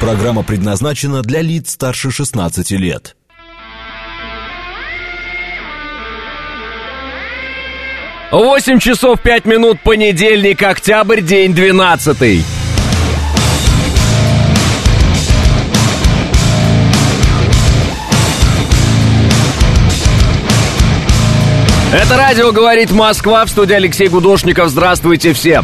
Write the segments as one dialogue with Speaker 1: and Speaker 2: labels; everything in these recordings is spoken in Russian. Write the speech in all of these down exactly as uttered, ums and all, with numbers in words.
Speaker 1: Программа предназначена для лиц старше шестнадцати лет.
Speaker 2: восемь часов пять минут, понедельник, октябрь, день двенадцатый. Это радио «Говорит Москва», в студии Алексей Гудошников. Здравствуйте всем.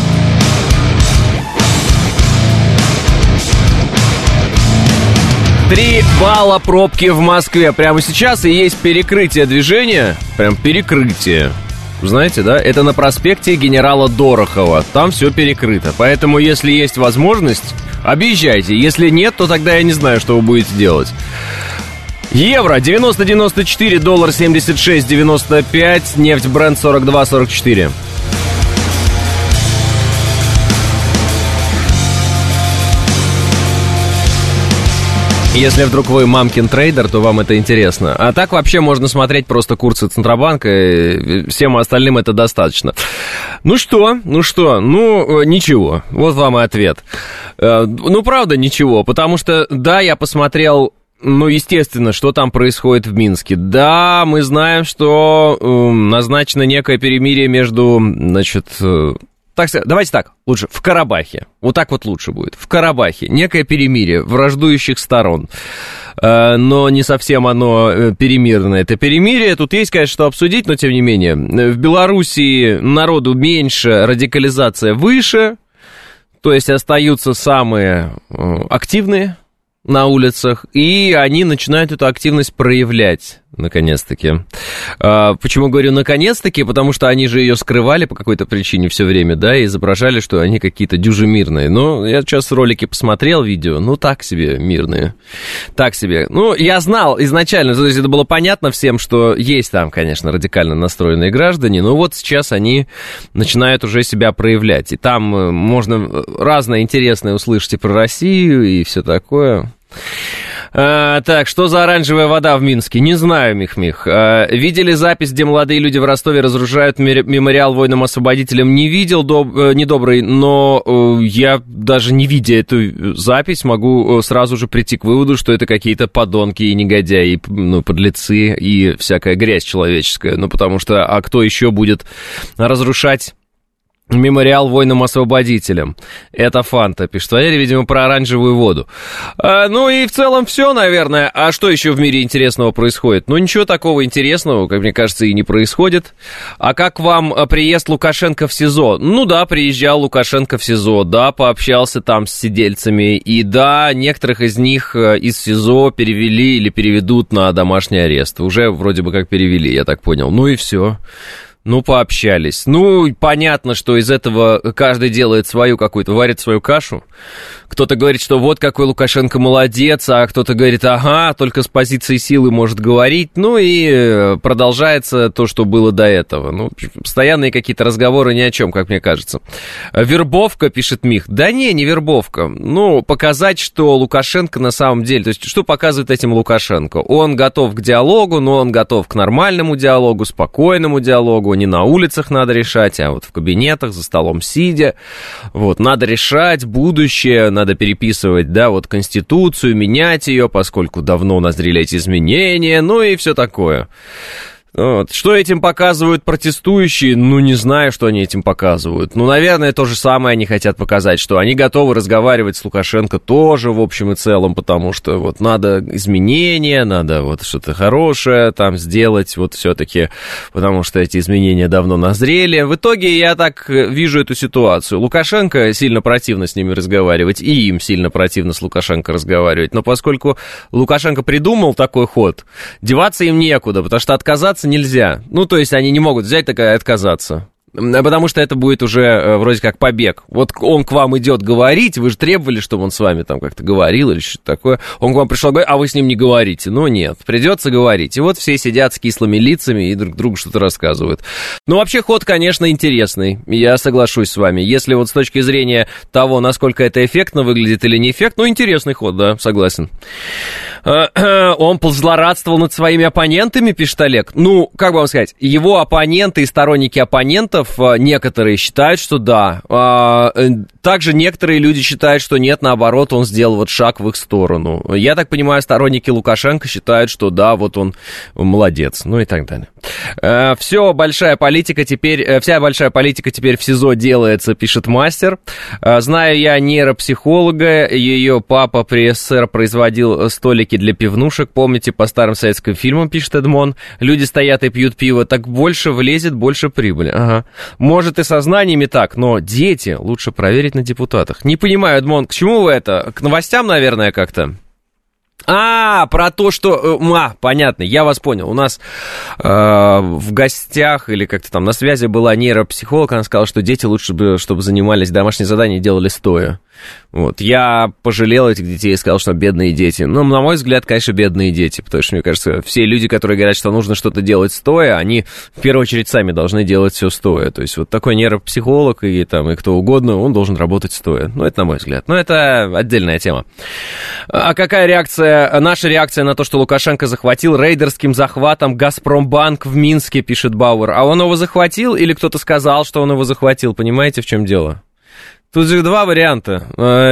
Speaker 2: Три балла пробки в Москве. Прямо сейчас и есть перекрытие движения. Прям перекрытие. Знаете, да? Это на проспекте Генерала Дорохова. Там все перекрыто. Поэтому, если есть возможность, объезжайте. Если нет, то тогда я не знаю, что вы будете делать. Евро девяносто девяносто четыре, доллар семьдесят шесть девяносто пять, нефть Brent сорок два сорок четыре. Если вдруг вы мамкин трейдер, то вам это интересно. А так вообще можно смотреть просто курсы Центробанка, и всем остальным это достаточно. Ну что, ну что, ну ничего, вот вам и ответ. Ну правда ничего, потому что, да, я посмотрел... Ну, естественно, что там происходит в Минске. Да, мы знаем, что э, назначено некое перемирие между, значит, э, так сказать, давайте так, лучше, в Карабахе. Вот так вот лучше будет. В Карабахе некое перемирие враждующих сторон. Э, но не совсем оно э, перемирное. Это перемирие. Тут есть, конечно, что обсудить, но тем не менее. В Белоруссии народу меньше, радикализация выше. То есть остаются самые э, активные на улицах, и они начинают эту активность проявлять, наконец-таки. А, почему говорю наконец-таки? Потому что они же ее скрывали по какой-то причине все время, да, и изображали, что они какие-то дюжи мирные. Но я сейчас ролики посмотрел, видео, ну, так себе мирные. Так себе. Ну, я знал изначально, то есть это было понятно всем, что есть там, конечно, радикально настроенные граждане, но вот сейчас они начинают уже себя проявлять. И там можно разное интересное услышать и про Россию, и все такое. А, так, что за оранжевая вода в Минске? Не знаю, Мих-Мих. А, видели запись, где молодые люди в Ростове разрушают мемориал воинам-освободителям? Не видел, доб... недобрый, но я даже не видя эту запись, могу сразу же прийти к выводу, что это какие-то подонки и негодяи, ну, подлецы и всякая грязь человеческая. Ну, потому что, а кто еще будет разрушать мемориал воинам-освободителям? Это Фанта пишет. Валерий, видимо, про оранжевую воду. А, ну и в целом все, наверное. А что еще в мире интересного происходит? Ну, ничего такого интересного, как мне кажется, и не происходит. А как вам приезд Лукашенко в СИЗО? Ну да, приезжал Лукашенко в СИЗО, да, пообщался там с сидельцами. И да, некоторых из них из СИЗО перевели или переведут на домашний арест. Уже вроде бы как перевели, я так понял. Ну и все. Ну, пообщались. Ну, понятно, что из этого каждый делает свою какую-то, варит свою кашу. Кто-то говорит, что вот какой Лукашенко молодец, а кто-то говорит, ага, только с позиции силы может говорить. Ну, и продолжается то, что было до этого. Ну, постоянные какие-то разговоры ни о чем, как мне кажется. Вербовка, пишет Мих. Да не, не вербовка. Ну, показать, что Лукашенко на самом деле... То есть, что показывает этим Лукашенко? Он готов к диалогу, но он готов к нормальному диалогу, спокойному диалогу. Не на улицах надо решать, а вот в кабинетах, за столом сидя. Вот, надо решать будущее, надо переписывать, да, вот Конституцию, менять ее, поскольку давно назрели эти изменения, ну и все такое. Вот. Что этим показывают протестующие? Ну, не знаю, что они этим показывают. Ну, наверное, то же самое они хотят показать, что они готовы разговаривать с Лукашенко тоже, в общем и целом, потому что вот надо изменения, надо вот что-то хорошее там сделать, вот все-таки, потому что эти изменения давно назрели. В итоге я так вижу эту ситуацию. Лукашенко сильно противно с ними разговаривать, и им сильно противно с Лукашенко разговаривать. Но поскольку Лукашенко придумал такой ход, деваться им некуда, потому что отказаться нельзя. Ну, то есть они не могут взять такое и отказаться. Потому что это будет уже вроде как побег. Вот он к вам идет говорить, вы же требовали, чтобы он с вами там как-то говорил или что-то такое. Он к вам пришел говорить, а вы с ним не говорите. Ну нет, придется говорить. И вот все сидят с кислыми лицами и друг другу что-то рассказывают. Ну вообще ход, конечно, интересный. Я соглашусь с вами. Если вот с точки зрения того, насколько это эффектно выглядит или не эффектно, ну интересный ход, да, согласен. Он позлорадствовал над своими оппонентами, пишет Олег. Ну, как бы вам сказать, его оппоненты и сторонники оппонентов, некоторые считают, что да. Также некоторые люди считают, что нет, наоборот, он сделал вот шаг в их сторону. Я так понимаю, сторонники Лукашенко считают, что да, вот он молодец, ну и так далее. Все, большая политика теперь, вся большая политика теперь в СИЗО делается, пишет Мастер. Знаю я нейропсихолога, ее папа при СССР производил столики для пивнушек, помните, по старым советским фильмам, пишет Эдмон, люди стоят и пьют пиво, так больше влезет, больше прибыли. Ага. Может и со знаниями так, но дети лучше проверить на депутатах. Не понимаю, Эдмон, к чему вы это? К новостям, наверное, как-то? А, про то, что... А, понятно, я вас понял. У нас э, в гостях или как-то там на связи была нейропсихолог, она сказала, что дети лучше бы, чтобы занимались домашние задания и делали стоя. Вот. Я пожалел этих детей и сказал, что бедные дети. Ну, на мой взгляд, конечно, бедные дети, потому что, мне кажется, все люди, которые говорят, что нужно что-то делать стоя, они в первую очередь сами должны делать все стоя. То есть вот такой нейропсихолог и, там, и кто угодно, он должен работать стоя. Ну, это на мой взгляд. Но это отдельная тема. А какая реакция, наша реакция на то, что Лукашенко захватил рейдерским захватом Газпромбанк в Минске, пишет Бауэр. А он его захватил или кто-то сказал, что он его захватил? Понимаете, в чем дело? Тут же два варианта.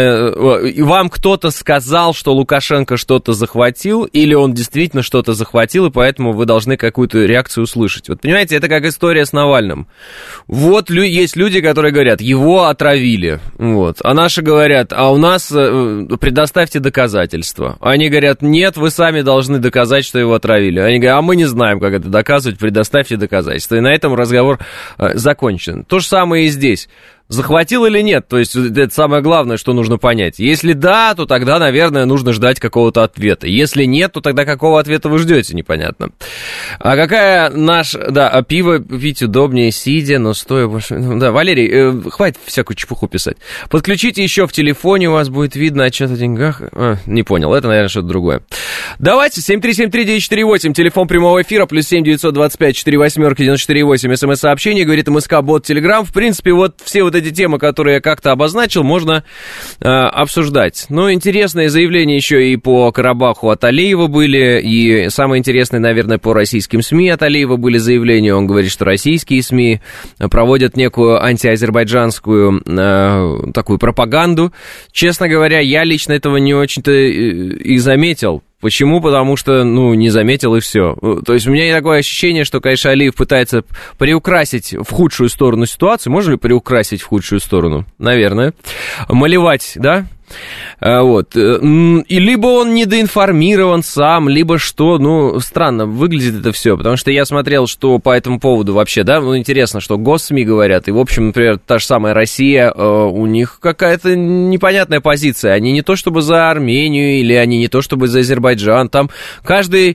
Speaker 2: Вам кто-то сказал, что Лукашенко что-то захватил, или он действительно что-то захватил, и поэтому вы должны какую-то реакцию услышать. Вот понимаете, это как история с Навальным. Вот есть люди, которые говорят, его отравили. Вот. А наши говорят, а у нас предоставьте доказательства. Они говорят, нет, вы сами должны доказать, что его отравили. Они говорят, а мы не знаем, как это доказывать, предоставьте доказательства. И на этом разговор закончен. То же самое и здесь. Захватил или нет? То есть это самое главное, что нужно понять. Если да, то тогда, наверное, нужно ждать какого-то ответа. Если нет, то тогда какого ответа вы ждете, непонятно. А какая наш... Да, пиво пить удобнее сидя, но стоя больше... Да, Валерий, э, хватит всякую чепуху писать. Подключите еще в телефоне, у вас будет видно отчет о деньгах. А, не понял, это, наверное, что-то другое. Давайте, семь три семь три девять четыре восемь, телефон прямого эфира, плюс семь девятьсот двадцать пять четыре восьмерки девяносто четыре восемь, смс-сообщение, говорит МСК-бот Телеграм. В принципе, вот все вот эти темы, которые я как-то обозначил, можно э, обсуждать. Но интересные заявления еще и по Карабаху от Алиева были, и самое интересное, наверное, по российским СМИ от Алиева были заявления. Он говорит, что российские СМИ проводят некую антиазербайджанскую э, такую пропаганду. Честно говоря, я лично этого не очень-то и заметил. Почему? Потому что, ну, не заметил и все. То есть у меня такое ощущение, что, конечно, Алиев пытается приукрасить в худшую сторону ситуацию. Можно ли приукрасить в худшую сторону? Наверное. Малевать, да? Вот. И либо он недоинформирован сам, либо что, ну, странно выглядит это все, потому что я смотрел, что по этому поводу вообще, да, ну, интересно, что госсми говорят, и, в общем, например, та же самая Россия, у них какая-то непонятная позиция, они не то чтобы за Армению, или они не то чтобы за Азербайджан, там каждый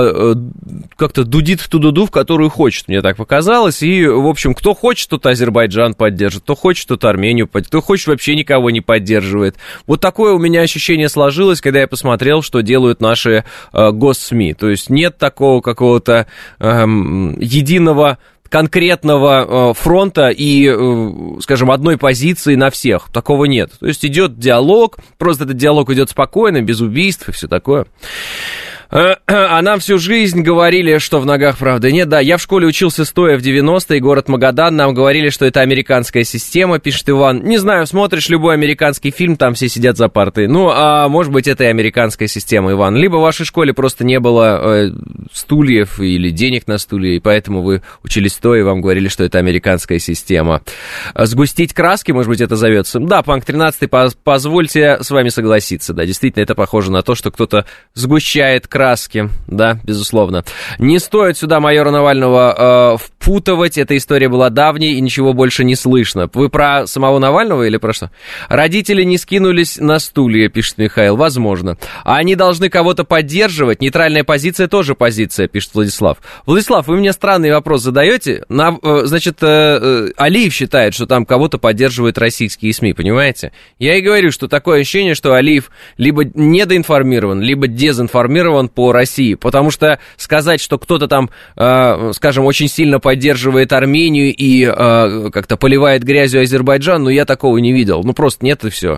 Speaker 2: как-то дудит в ту дуду, в которую хочет, мне так показалось, и, в общем, кто хочет, тот Азербайджан поддержит, кто хочет, тот Армению поддержит, кто хочет, вообще никого не поддерживает. Вот такое у меня ощущение сложилось, когда я посмотрел, что делают наши э, госсми. То есть нет такого какого-то э, единого конкретного э, фронта и, э, скажем, одной позиции на всех. Такого нет. То есть идет диалог, просто этот диалог идет спокойно, без убийств и все такое. А нам всю жизнь говорили, что в ногах правды нет. Да, я в школе учился стоя в девяностые, город Магадан. Нам говорили, что это американская система, пишет Иван. Не знаю, смотришь любой американский фильм, там все сидят за партой. Ну, а может быть, это и американская система, Иван. Либо в вашей школе просто не было э, стульев или денег на стулья, и поэтому вы учились стоя, и вам говорили, что это американская система. Сгустить краски, может быть, это зовется. Да, Панк тринадцатый, позвольте с вами согласиться. Да, действительно, это похоже на то, что кто-то сгущает краски. краски, да, безусловно. Не стоит сюда майора Навального э, впутывать, эта история была давней, и ничего больше не слышно. Вы про самого Навального или про что? Родители не скинулись на стулья, пишет Михаил, возможно. А они должны кого-то поддерживать, нейтральная позиция тоже позиция, пишет Владислав. Владислав, вы мне странный вопрос задаете. На, э, значит, э, э, Алиев считает, что там кого-то поддерживают российские СМИ, понимаете? Я и говорю, что такое ощущение, что Алиев либо недоинформирован, либо дезинформирован по России, потому что сказать, что кто-то там, э, скажем, очень сильно поддерживает Армению и э, как-то поливает грязью Азербайджан, ну, я такого не видел, ну, просто нет и все.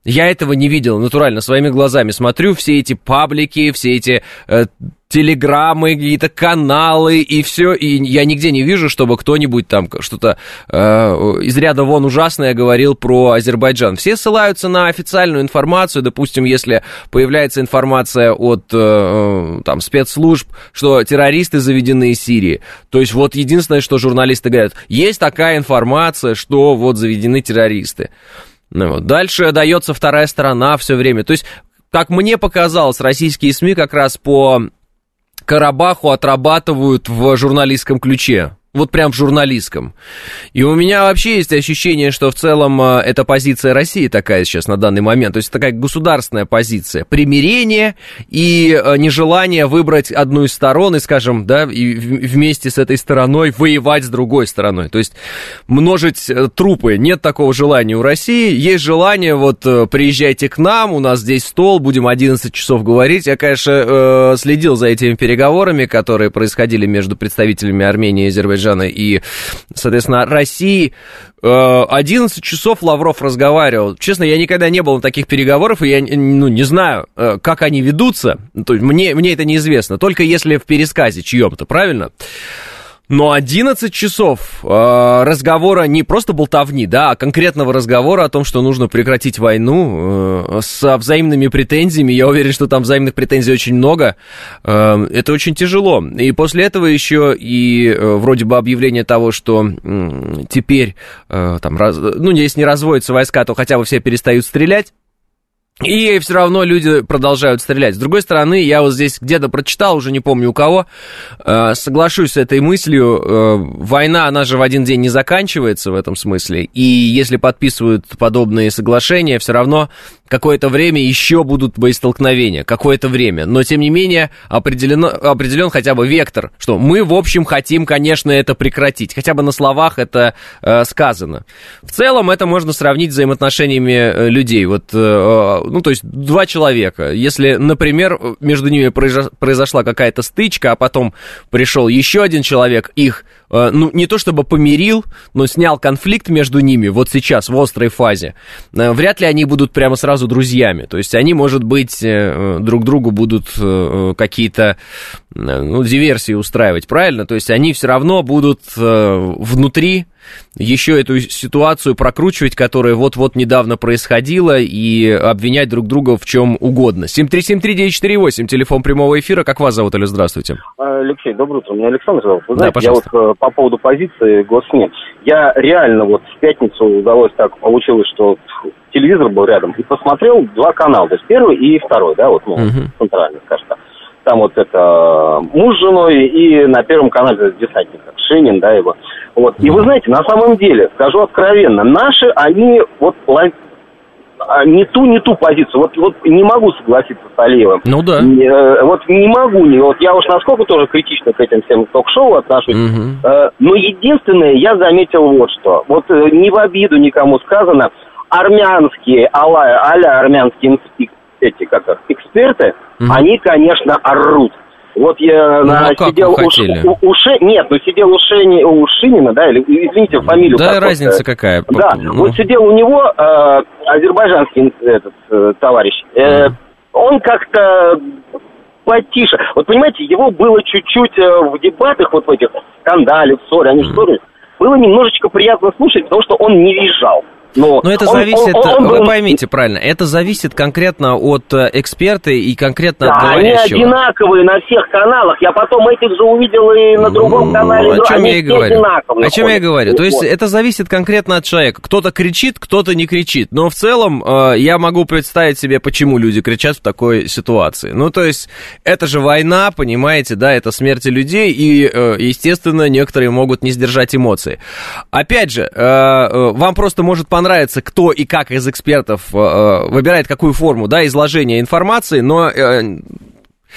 Speaker 2: Я этого не видел, натурально, своими глазами смотрю, все эти паблики, все эти э, телеграммы, какие-то каналы и все, и я нигде не вижу, чтобы кто-нибудь там что-то э, из ряда вон ужасное говорил про Азербайджан. Все ссылаются на официальную информацию, допустим, если появляется информация от э, там, спецслужб, что террористы заведены из Сирии, то есть вот единственное, что журналисты говорят, есть такая информация, что вот заведены террористы. Ну, вот. Дальше дается вторая сторона все время. То есть, как мне показалось, российские СМИ как раз по Карабаху отрабатывают в журналистском ключе. Вот прям в журналистском. И у меня вообще есть ощущение, что в целом эта позиция России такая сейчас на данный момент. То есть такая государственная позиция. Примирение и нежелание выбрать одну из сторон и, скажем, да, и вместе с этой стороной воевать с другой стороной. То есть множить трупы. Нет такого желания у России. Есть желание, вот, приезжайте к нам, у нас здесь стол, будем одиннадцать часов говорить. Я, конечно, следил за этими переговорами, которые происходили между представителями Армении и Азербайджана и, соответственно, России. одиннадцать часов Лавров разговаривал. Честно, я никогда не был на таких переговорах, и я ну, не знаю, как они ведутся. То есть мне, мне это неизвестно, только если в пересказе чьем-то, правильно? Но одиннадцать часов э, разговора не просто болтовни, да, а конкретного разговора о том, что нужно прекратить войну э, со взаимными претензиями. Я уверен, что там взаимных претензий очень много. Э, это очень тяжело. И после этого еще и э, вроде бы объявление того, что э, теперь, э, там, раз, ну, если не разводятся войска, то хотя бы все перестают стрелять. И все равно люди продолжают стрелять. С другой стороны, я вот здесь где-то прочитал, уже не помню у кого, э, соглашусь с этой мыслью, э, война, она же в один день не заканчивается в этом смысле, и если подписывают подобные соглашения, все равно какое-то время еще будут боестолкновения, какое-то время, но тем не менее определено, определен хотя бы вектор, что мы, в общем, хотим, конечно, это прекратить, хотя бы на словах это э, сказано. В целом это можно сравнить с взаимоотношениями э, людей, вот, э, ну, то есть два человека, если, например, между ними произошла какая-то стычка, а потом пришел еще один человек, их, э, ну, не то чтобы помирил, но снял конфликт между ними, вот сейчас, в острой фазе, э, вряд ли они будут прямо сразу друзьями, то есть они, может быть, э, друг другу будут э, какие-то, э, ну, диверсии устраивать, правильно? То есть они все равно будут э, внутри еще эту ситуацию прокручивать, которая вот-вот недавно происходила, и обвинять друг друга в чем угодно. семь три семь три девять четыре восемь, телефон прямого эфира. Как вас зовут, Алло, здравствуйте.
Speaker 3: Алексей, доброе утро. Меня Александр зовут. Вы
Speaker 2: да,
Speaker 3: знаете, я вот по поводу позиции госсмин. Я реально вот в пятницу удалось так, получилось, что телевизор был рядом, и посмотрел два канала, то есть первый и второй, да, вот, ну, uh-huh. центральный, скажем так. Там вот это муж с женой, и на Первом канале десантник, Шинин, да, его. Вот. И вы знаете, на самом деле, скажу откровенно, наши, они вот не ту, не ту позицию. Вот, вот не могу согласиться с Алиевым.
Speaker 2: Ну да.
Speaker 3: Не, вот не могу. Не, вот я уж насколько тоже критично к этим всем ток-шоу отношусь. Угу. Э, но единственное, я заметил вот что. Вот э, не в обиду никому сказано, армянские, а-ля, а-ля армянские эти, как их, эксперты, угу. они, конечно, орут. Вот я
Speaker 2: ну,
Speaker 3: на,
Speaker 2: а
Speaker 3: сидел у, у, у Ше... Нет, ну сидел у, Шени, у Шинина, да, или, извините, фамилию.
Speaker 2: Да, разница вот, какая.
Speaker 3: Да, ну. вот сидел у него э, азербайджанский этот, э, товарищ. Э, mm. Он как-то потише. Вот понимаете, его было чуть-чуть э, в дебатах, вот в этих скандале, в ссоре, они mm. ссорились, было немножечко приятно слушать, потому что он не визжал. Но,
Speaker 2: Но это
Speaker 3: он,
Speaker 2: зависит,
Speaker 3: он, он, он,
Speaker 2: вы
Speaker 3: он,
Speaker 2: поймите правильно, это зависит конкретно от эксперта и конкретно
Speaker 3: да,
Speaker 2: от говорящего.
Speaker 3: Они одинаковые на всех каналах, я потом этих же увидел и на другом
Speaker 2: ну,
Speaker 3: канале.
Speaker 2: О чем
Speaker 3: они
Speaker 2: я и говорю. О чем я и говорю.
Speaker 3: Вот.
Speaker 2: То есть это зависит конкретно от человека. Кто-то кричит, кто-то не кричит. Но в целом э, я могу представить себе, почему люди кричат в такой ситуации. Ну, то есть это же война, понимаете, да, это смерти людей, и, э, естественно, некоторые могут не сдержать эмоции. Опять же, э, э, вам просто может понравиться, кто и как из экспертов э, выбирает какую форму, да, изложения информации, но э,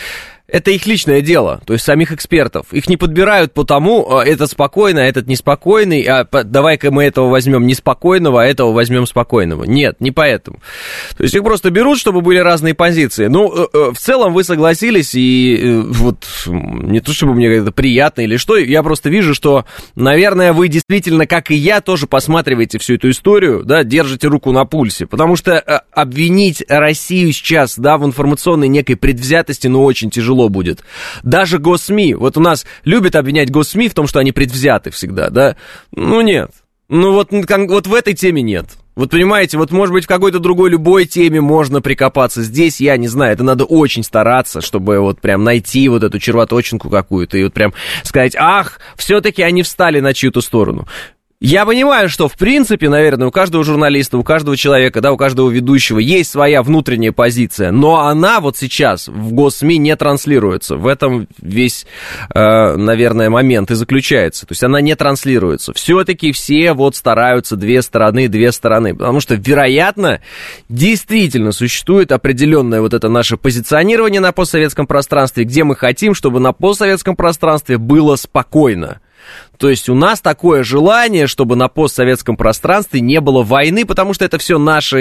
Speaker 2: Это их личное дело, то есть самих экспертов. Их не подбирают по тому, этот спокойный, а этот неспокойный, а давай-ка мы этого возьмем неспокойного, а этого возьмем спокойного. Нет, не поэтому. То есть их просто берут, чтобы были разные позиции. Ну, в целом вы согласились, и вот не то чтобы мне это приятно или что, я просто вижу, что, наверное, вы действительно, как и я, тоже посматриваете всю эту историю, да, держите руку на пульсе, потому что обвинить Россию сейчас, да, в информационной некой предвзятости, ну, очень тяжело будет. Даже госсми, вот у нас любят обвинять госсми в том, что они предвзяты всегда, да? Ну, нет. Ну, вот, вот в этой теме нет. Вот понимаете, вот может быть в какой-то другой любой теме можно прикопаться. Здесь, я не знаю, это надо очень стараться, чтобы вот прям найти вот эту червоточинку какую-то и вот прям сказать, ах, все-таки они встали на чью-то сторону. Я понимаю, что, в принципе, наверное, у каждого журналиста, у каждого человека, да, у каждого ведущего есть своя внутренняя позиция, но она вот сейчас в госсми не транслируется. В этом весь, э, наверное, момент и заключается. То есть она не транслируется. Все-таки все вот стараются две стороны, две стороны. Потому что, вероятно, действительно существует определенное вот это наше позиционирование на постсоветском пространстве, где мы хотим, чтобы на постсоветском пространстве было спокойно. То есть у нас такое желание, чтобы на постсоветском пространстве не было войны, потому что это все наши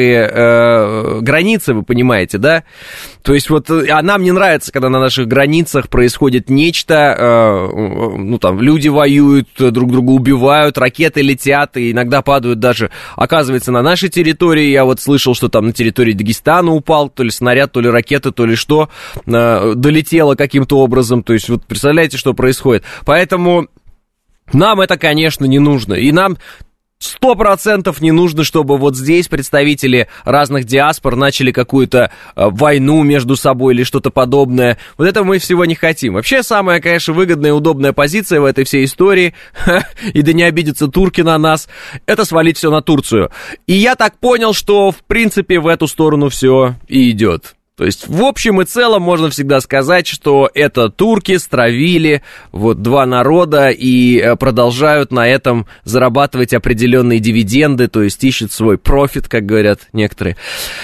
Speaker 2: э, границы, вы понимаете, да? То есть вот, а нам не нравится, когда на наших границах происходит нечто, э, ну там, люди воюют, друг друга убивают, ракеты летят, и иногда падают даже, оказывается, на нашей территории. Я вот слышал, что там на территории Дагестана упал, то ли снаряд, то ли ракета, то ли что, э, долетело каким-то образом. То есть вот представляете, что происходит. Поэтому... Нам это, конечно, не нужно, и нам сто процентов не нужно, чтобы вот здесь представители разных диаспор начали какую-то э, войну между собой или что-то подобное. Вот этого мы всего не хотим. Вообще, самая, конечно, выгодная и удобная позиция в этой всей истории, и да не обидятся турки на нас, это свалить все на Турцию. И я так понял, что, в принципе, в эту сторону все и идет. То есть, в общем и целом, можно всегда сказать, что это турки стравили вот два народа и продолжают на этом зарабатывать определенные дивиденды, то есть ищут свой профит, как говорят некоторые.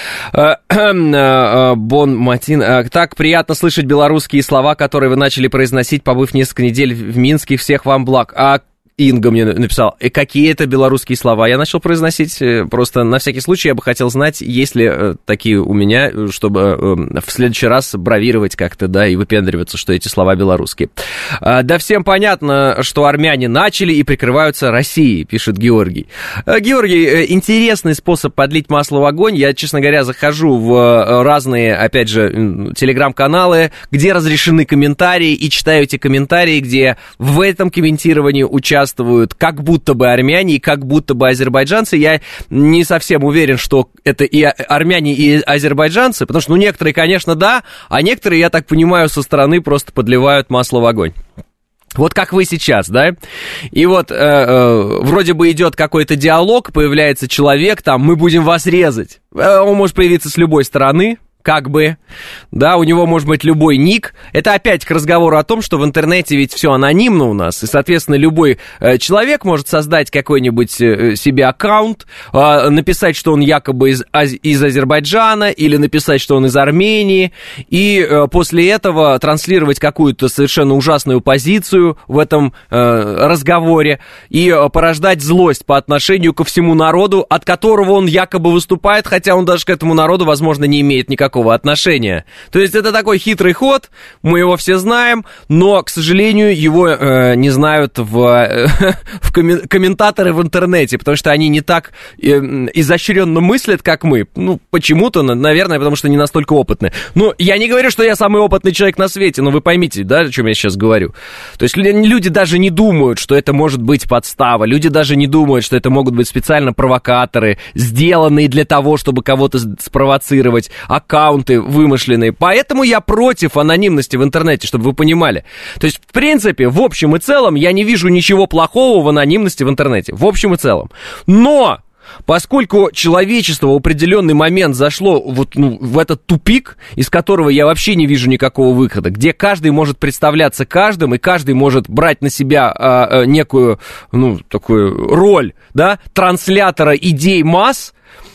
Speaker 2: Бон Матин. Так приятно слышать белорусские слова, которые вы начали произносить, побыв несколько недель в Минске. Всех вам благ. А Инга мне написал, и какие это белорусские слова я начал произносить, просто на всякий случай я бы хотел знать, есть ли такие у меня, чтобы в следующий раз бравировать как-то, да, и выпендриваться, что эти слова белорусские. Да всем понятно, что армяне начали и прикрываются Россией, пишет Георгий. Георгий, интересный способ подлить масло в огонь. Я, честно говоря, захожу в разные, опять же, телеграм-каналы, где разрешены комментарии, и читаю эти комментарии, где в этом комментировании участвуют участвуют как будто бы армяне и как будто бы азербайджанцы. Я не совсем уверен, что это и армяне, и азербайджанцы, потому что, ну, некоторые, конечно, да, а некоторые, я так понимаю, со стороны просто подливают масло в огонь. Вот как вы сейчас, да? И вот э, э, вроде бы идет какой-то диалог, появляется человек, там, мы будем вас резать. Э, он может появиться с любой стороны, как бы, да, у него может быть любой ник. Это опять к разговору о том, что в интернете ведь все анонимно у нас, и, соответственно, любой э, человек может создать какой-нибудь э, себе аккаунт, э, написать, что он якобы из, аз, из Азербайджана, или написать, что он из Армении, и э, после этого транслировать какую-то совершенно ужасную позицию в этом э, разговоре и э, порождать злость по отношению ко всему народу, от которого он якобы выступает, хотя он даже к этому народу, возможно, не имеет никакого отношения. То есть это такой хитрый ход, мы его все знаем, но, к сожалению, его э, не знают в, э, в коммен- комментаторы в интернете, потому что они не так э, изощренно мыслят, как мы. Ну, почему-то, наверное, потому что не настолько опытны. Ну, я не говорю, что я самый опытный человек на свете, но вы поймите, да, о чем я сейчас говорю. То есть люди даже не думают, что это может быть подстава, люди даже не думают, что это могут быть специально провокаторы, сделанные для того, чтобы кого-то спровоцировать, аккаунты вымышленные. Поэтому я против анонимности в интернете, чтобы вы понимали. То есть, в принципе, в общем и целом, я не вижу ничего плохого в анонимности в интернете. В общем и целом. Но поскольку человечество в определенный момент зашло вот, ну, в этот тупик, из которого я вообще не вижу никакого выхода, где каждый может представляться каждым, и каждый может брать на себя а, а, некую, ну, такую роль, да, транслятора идей масс,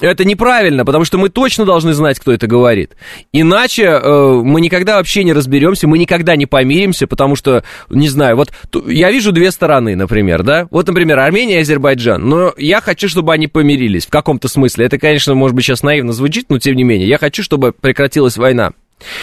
Speaker 2: Это неправильно, потому что мы точно должны знать, кто это говорит. Иначе э, мы никогда вообще не разберемся, мы никогда не помиримся, потому что, не знаю, вот я вижу две стороны, например, да? Вот, например, Армения и Азербайджан, но я хочу, чтобы они помирились в каком-то смысле. Это, конечно, может быть, сейчас наивно звучит, но тем не менее, я хочу, чтобы прекратилась война.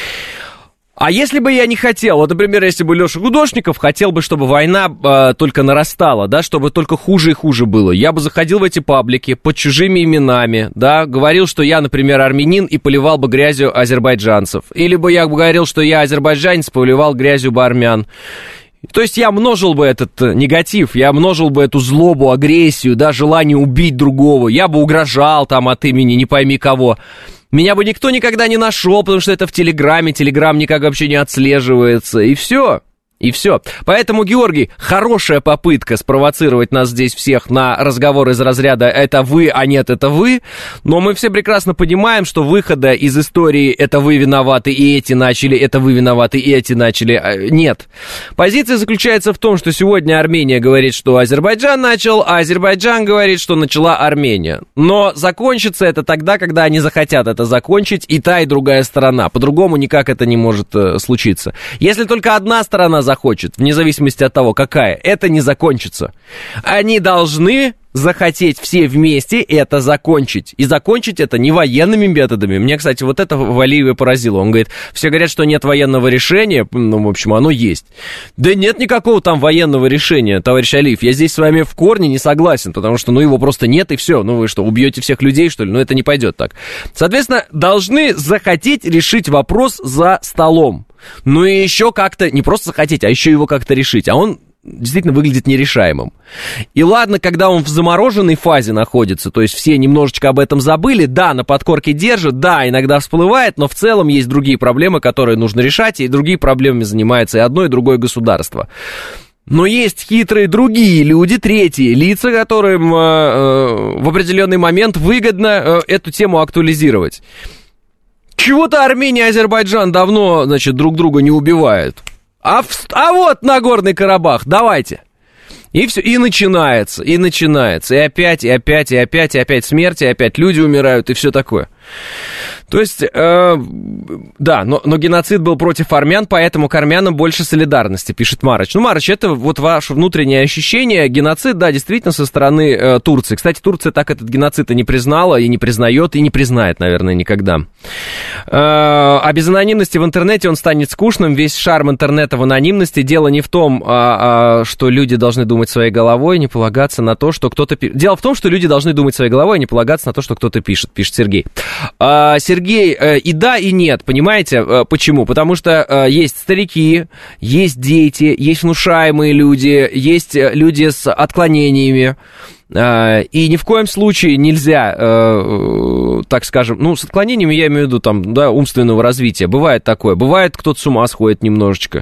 Speaker 2: А если бы я не хотел, вот, например, если бы Леша Гудошников хотел бы, чтобы война э, только нарастала, да, чтобы только хуже и хуже было, я бы заходил в эти паблики под чужими именами, да, говорил, что я, например, армянин и поливал бы грязью азербайджанцев. Или бы я говорил, что я азербайджанец, поливал грязью бы армян. То есть я множил бы этот негатив, я множил бы эту злобу, агрессию, да, желание убить другого, я бы угрожал там от имени не пойми кого. Меня бы никто никогда не нашел, потому что это в Телеграме, Телеграм никак вообще не отслеживается, и все. И все. Поэтому, Георгий, хорошая попытка спровоцировать нас здесь всех на разговор из разряда «это вы, а нет, это вы», но мы все прекрасно понимаем, что выхода из истории «это вы виноваты, и эти начали», «это вы виноваты, и эти начали» нет. Позиция заключается в том, что сегодня Армения говорит, что Азербайджан начал, а Азербайджан говорит, что начала Армения. Но закончится это тогда, когда они захотят это закончить, и та, и другая сторона. По-другому никак это не может э, случиться. Если только одна сторона захочет, вне зависимости от того, какая, это не закончится. Они должны захотеть все вместе это закончить. И закончить это не военными методами. Мне, кстати, вот это Валиева поразило. Он говорит, все говорят, что нет военного решения. Ну, в общем, оно есть. Да нет никакого там военного решения, товарищ Алиев. Я здесь с вами в корне не согласен, потому что, ну, его просто нет, и все. Ну, вы что, убьете всех людей, что ли? Ну, это не пойдет так. Соответственно, должны захотеть решить вопрос за столом. Ну, и еще как-то, не просто захотеть, а еще его как-то решить. А он действительно выглядит нерешаемым. И ладно, когда он в замороженной фазе находится, то есть все немножечко об этом забыли, да, на подкорке держит, да, иногда всплывает, но в целом есть другие проблемы, которые нужно решать, и другие проблемами занимается и одно, и другое государство. Но есть хитрые другие люди, третьи лица, которым э, э, в определенный момент выгодно э, эту тему актуализировать. Чего-то Армения и Азербайджан давно, значит, друг друга не убивают. А, в, а вот Нагорный Карабах, давайте. И все, и начинается, и начинается. И опять, и опять, и опять, и опять смерть, и опять люди умирают, и все такое. То есть, э, да, но, но геноцид был против армян, поэтому к армянам больше солидарности, пишет Марыч. Ну, Марыч, это вот ваше внутреннее ощущение. Геноцид, да, действительно, со стороны э, Турции. Кстати, Турция так этот геноцид и не признала, и не признает, и не признает, наверное, никогда. Э, а без анонимности в интернете он станет скучным. Весь шарм интернета в анонимности. Дело не в том, а, а, что люди должны думать своей головой, не полагаться на то, что кто-то пишет. Дело в том, что люди должны думать своей головой, а не полагаться на то, что кто-то пишет, пишет Сергей. А, Сергей, и да, и нет, понимаете, почему? Потому что есть старики, есть дети, есть внушаемые люди, есть люди с отклонениями, и ни в коем случае нельзя, так скажем, ну, с отклонениями я имею в виду, там, да, умственного развития, бывает такое, бывает, кто-то с ума сходит немножечко.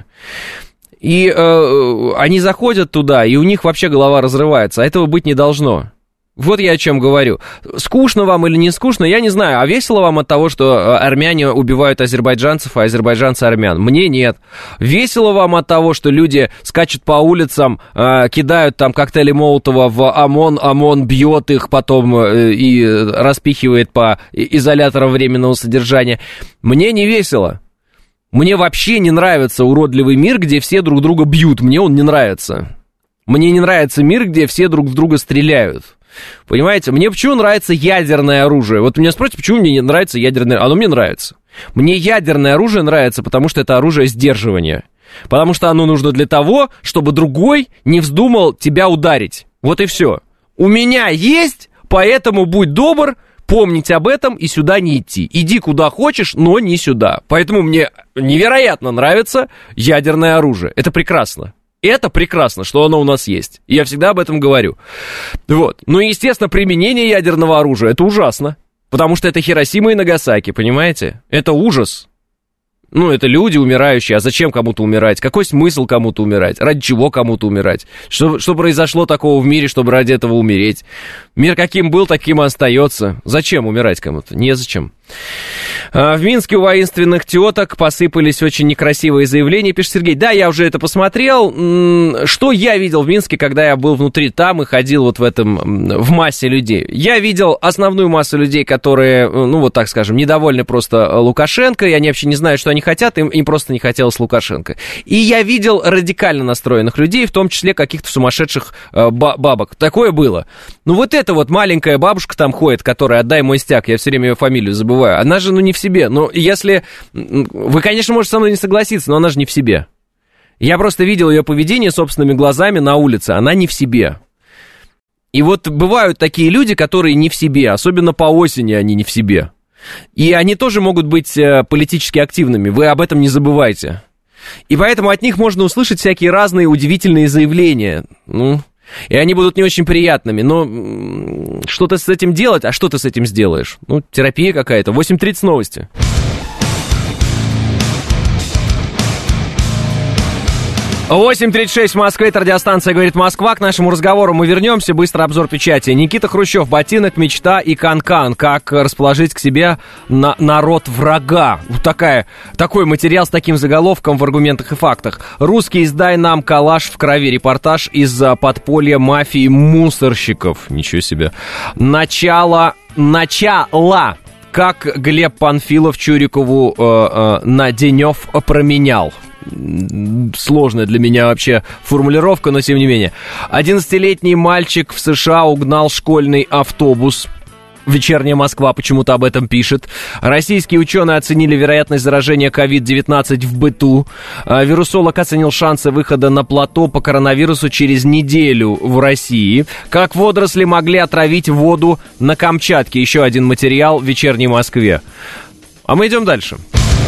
Speaker 2: И э, они заходят туда, и у них вообще голова разрывается, а этого быть не должно. Вот я о чем говорю. Скучно вам или не скучно, я не знаю. А весело вам от того, что армяне убивают азербайджанцев, а азербайджанцы армян? Мне нет. Весело вам от того, что люди скачут по улицам, э, кидают там коктейли Молотова в ОМОН, ОМОН бьет их потом э, и распихивает по изоляторам временного содержания? Мне не весело. Мне вообще не нравится уродливый мир, где все друг друга бьют. Мне он не нравится. Мне не нравится мир, где все друг в друга стреляют. Понимаете? Мне почему нравится ядерное оружие? Вот меня спросите, почему мне не нравится ядерное оружие? Оно мне нравится. Мне ядерное оружие нравится, потому что это оружие сдерживания. Потому что оно нужно для того, чтобы другой не вздумал тебя ударить. Вот и все. У меня есть, поэтому будь добр помнить об этом и сюда не идти. Иди куда хочешь, но не сюда. Поэтому мне невероятно нравится ядерное оружие. Это прекрасно. Это прекрасно, что оно у нас есть. И я всегда об этом говорю. Вот. Ну и, естественно, применение ядерного оружия — это ужасно. Потому что это Хиросима и Нагасаки, понимаете? Это ужас. Ну, это люди умирающие. А зачем кому-то умирать? Какой смысл кому-то умирать? Ради чего кому-то умирать? Что, что произошло такого в мире, чтобы ради этого умереть? Мир каким был, таким и остается. Зачем умирать кому-то? Незачем. В Минске у воинственных теток посыпались очень некрасивые заявления, пишет Сергей. Да, я уже это посмотрел. Что я видел в Минске, когда я был внутри там и ходил вот в этом, в массе людей? Я видел основную массу людей, которые, ну вот так скажем, недовольны просто Лукашенко, и они вообще не знают, что они хотят, им, им просто не хотелось Лукашенко. И я видел радикально настроенных людей, в том числе каких-то сумасшедших бабок. Такое было. Ну вот эта вот маленькая бабушка там ходит, которая «отдай мой стяг», я все время ее фамилию забываю. Она же, ну, не в себе. Ну, если... Вы, конечно, можете со мной не согласиться, но она же не в себе. Я просто видел ее поведение собственными глазами на улице. Она не в себе. И вот бывают такие люди, которые не в себе. Особенно по осени они не в себе. И они тоже могут быть политически активными. Вы об этом не забывайте. И поэтому от них можно услышать всякие разные удивительные заявления. Ну... И они будут не очень приятными, но что-то с этим делать, а что ты с этим сделаешь? Ну, терапия какая-то. восемь тридцать новости. восемь тридцать шесть в Москве, это радиостанция «Говорит Москва». К нашему разговору мы вернемся. Быстро обзор печати. Никита Хрущев, ботинок, мечта и канкан. Как расположить к себе на народ врага. Вот такая, такой материал с таким заголовком в аргументах и фактах. Русский, издай нам калаш в крови. Репортаж из-за подполья мафии мусорщиков. Ничего себе. Начало, начало. Как Глеб Панфилов Чурикову э, э, на Денев променял. Сложная для меня вообще формулировка, но тем не менее. одиннадцатилетний мальчик в США угнал школьный автобус. Вечерняя Москва почему-то об этом пишет. Российские ученые оценили вероятность заражения ковид девятнадцать в быту. Вирусолог оценил шансы выхода на плато по коронавирусу через неделю в России. Как водоросли могли отравить воду на Камчатке. Еще один материал в вечерней Москве. А мы идем дальше.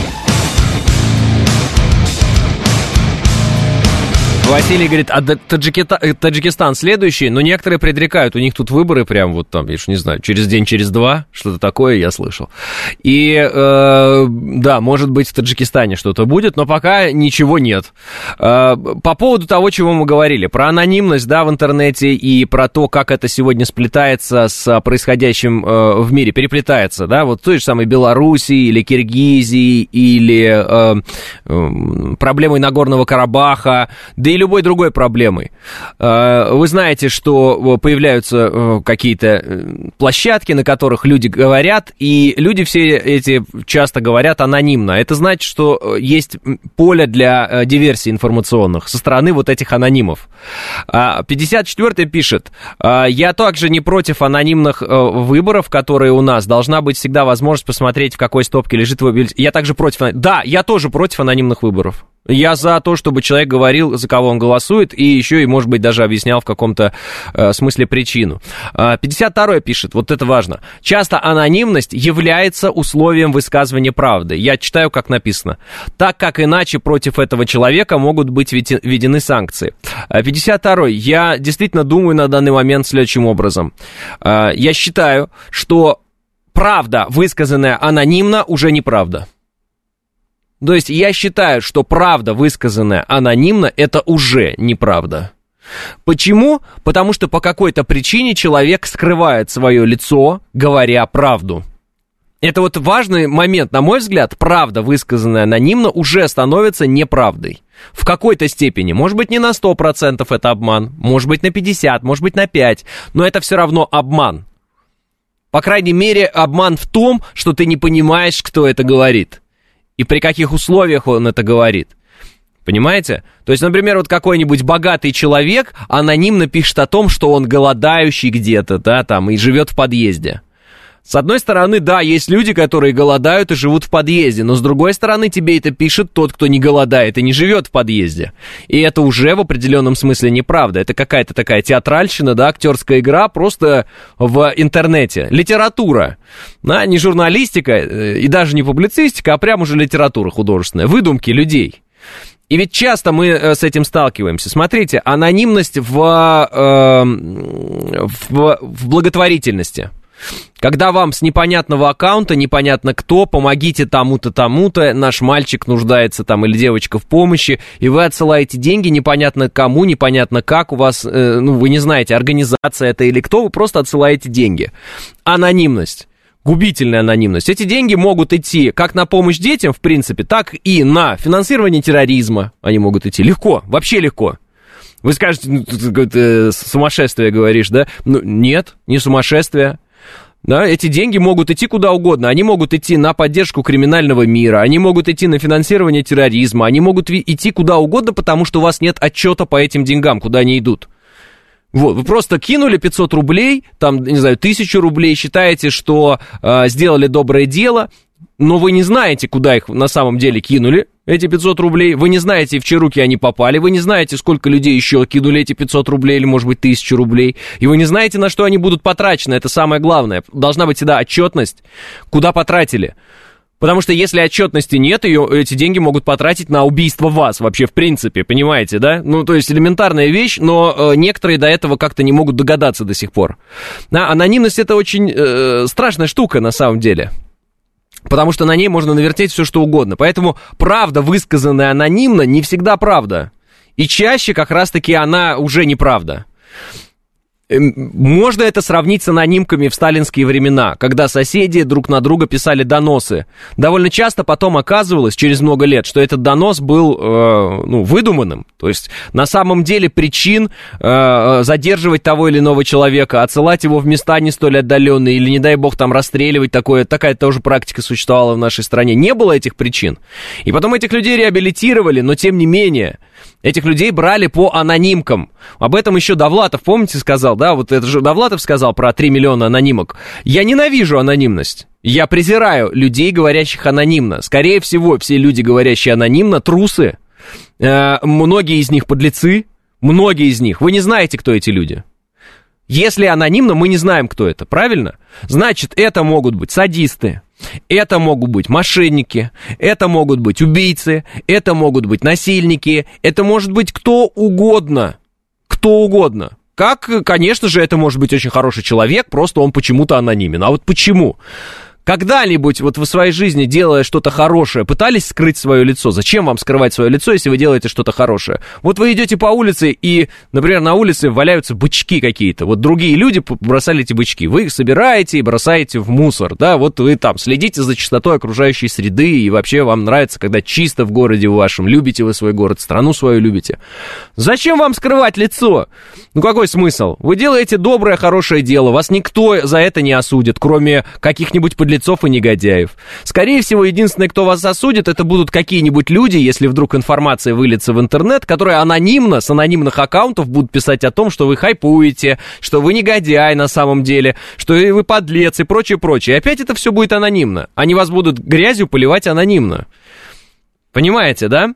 Speaker 2: Василий говорит, а Таджикита... Таджикистан следующий, но некоторые предрекают, у них тут выборы прям вот там, я ж не знаю, через день, через два, что-то такое я слышал. И, э, да, может быть, в Таджикистане что-то будет, но пока ничего нет. Э, по поводу того, чего мы говорили, про анонимность, да, в интернете и про то, как это сегодня сплетается с происходящим э, в мире, переплетается, да, вот в той же самой Белоруссии или Киргизии или э, э, проблемой Нагорного Карабаха, да и любой другой проблемой. Вы знаете, что появляются какие-то площадки, на которых люди говорят, и люди все эти часто говорят анонимно. Это значит, что есть поле для диверсий информационных со стороны вот этих анонимов. пятьдесят четвёртый пишет, я также не против анонимных выборов, которые у нас. Должна быть всегда возможность посмотреть, в какой стопке лежит твой бюллетень. Я также против... Да, я тоже против анонимных выборов. Я за то, чтобы человек говорил, за кого он голосует, и еще и, может быть, даже объяснял в каком-то э, смысле причину. пятьдесят второй пишет, вот это важно. Часто анонимность является условием высказывания правды. Я читаю, как написано. Так как иначе против этого человека могут быть введены санкции. пятьдесят второй. Я действительно думаю на данный момент следующим образом. Э, я считаю, что правда, высказанная анонимно, уже неправда. То есть я считаю, что правда, высказанная анонимно, это уже неправда. Почему? Потому что по какой-то причине человек скрывает свое лицо, говоря правду. Это вот важный момент, на мой взгляд, правда, высказанная анонимно, уже становится неправдой. В какой-то степени. Может быть, не на сто процентов это обман, может быть, на пятьдесят процентов, может быть, на пять процентов, но это все равно обман. По крайней мере, обман в том, что ты не понимаешь, кто это говорит. И при каких условиях он это говорит. Понимаете? То есть, например, вот какой-нибудь богатый человек анонимно пишет о том, что он голодающий где-то, да, там, и живет в подъезде. С одной стороны, да, есть люди, которые голодают и живут в подъезде, но с другой стороны, тебе это пишет тот, кто не голодает и не живет в подъезде. И это уже в определенном смысле неправда. Это какая-то такая театральщина, да, актерская игра просто в интернете. Литература. Да, не журналистика и даже не публицистика, а прям уже литература художественная. Выдумки людей. И ведь часто мы с этим сталкиваемся. Смотрите, анонимность в, э, в, в благотворительности. Когда вам с непонятного аккаунта, непонятно кто, помогите тому-то, тому-то, наш мальчик нуждается там или девочка в помощи, и вы отсылаете деньги непонятно кому, непонятно как, у вас, э, ну, вы не знаете, организация это или кто, вы просто отсылаете деньги. Анонимность. Губительная анонимность. Эти деньги могут идти как на помощь детям, в принципе, так и на финансирование терроризма. Они могут идти легко, вообще легко. Вы скажете, ну, ты сумасшествие говоришь, да? Ну, нет, не сумасшествие. Да, эти деньги могут идти куда угодно. Они могут идти на поддержку криминального мира, они могут идти на финансирование терроризма, они могут идти куда угодно, потому что у вас нет отчета по этим деньгам, куда они идут. Вот, вы просто кинули пятьсот рублей, там, не знаю, тысячу рублей, считаете, что э, сделали доброе дело, но вы не знаете, куда их на самом деле кинули, эти пятьсот рублей, вы не знаете, в чьи руки они попали, вы не знаете, сколько людей еще кинули эти пятьсот рублей или, может быть, тысячу рублей, и вы не знаете, на что они будут потрачены, это самое главное. Должна быть всегда отчетность, куда потратили. Потому что если отчетности нет, ее, эти деньги могут потратить на убийство вас вообще в принципе, понимаете, да? Ну, то есть элементарная вещь, но э, некоторые до этого как-то не могут догадаться до сих пор. Да, анонимность — это очень э, страшная штука на самом деле. Потому что на ней можно навертеть все, что угодно. Поэтому правда, высказанная анонимно, не всегда правда. И чаще как раз-таки она уже неправда. Можно это сравнить с анонимками в сталинские времена, когда соседи друг на друга писали доносы. Довольно часто потом оказывалось, через много лет, что этот донос был э, ну, выдуманным. То есть на самом деле причин э, задерживать того или иного человека, отсылать его в места не столь отдаленные или, не дай бог, там расстреливать, такое, такая тоже практика существовала в нашей стране. Не было этих причин. И потом этих людей реабилитировали, но тем не менее... Этих людей брали по анонимкам. Об этом еще Довлатов, помните, сказал, да? Вот это же Довлатов сказал про три миллиона анонимок. Я ненавижу анонимность. Я презираю людей, говорящих анонимно. Скорее всего, все люди, говорящие анонимно, трусы. Э, многие из них подлецы. Многие из них. Вы не знаете, кто эти люди. Если анонимно, мы не знаем, кто это, правильно? Значит, это могут быть садисты. Это могут быть мошенники, это могут быть убийцы, это могут быть насильники, это может быть кто угодно, кто угодно. Как, конечно же, это может быть очень хороший человек, просто он почему-то анонимен. А вот почему? Когда-нибудь вот в своей жизни, делая что-то хорошее, пытались скрыть свое лицо? Зачем вам скрывать свое лицо, если вы делаете что-то хорошее? Вот вы идете по улице, и, например, на улице валяются бычки какие-то. Вот другие люди бросали эти бычки. Вы их собираете и бросаете в мусор, да? Вот вы там следите за чистотой окружающей среды, и вообще вам нравится, когда чисто в городе вашем. Любите вы свой город, страну свою любите. Зачем вам скрывать лицо? Ну, какой смысл? Вы делаете доброе, хорошее дело, вас никто за это не осудит, кроме каких-нибудь подлецов и негодяев. Скорее всего, единственное, кто вас осудит, это будут какие-нибудь люди, если вдруг информация выльется в интернет, которые анонимно, с анонимных аккаунтов будут писать о том, что вы хайпуете, что вы негодяй на самом деле, что вы подлец и прочее, прочее. И опять это все будет анонимно. Они вас будут грязью поливать анонимно. Понимаете, да?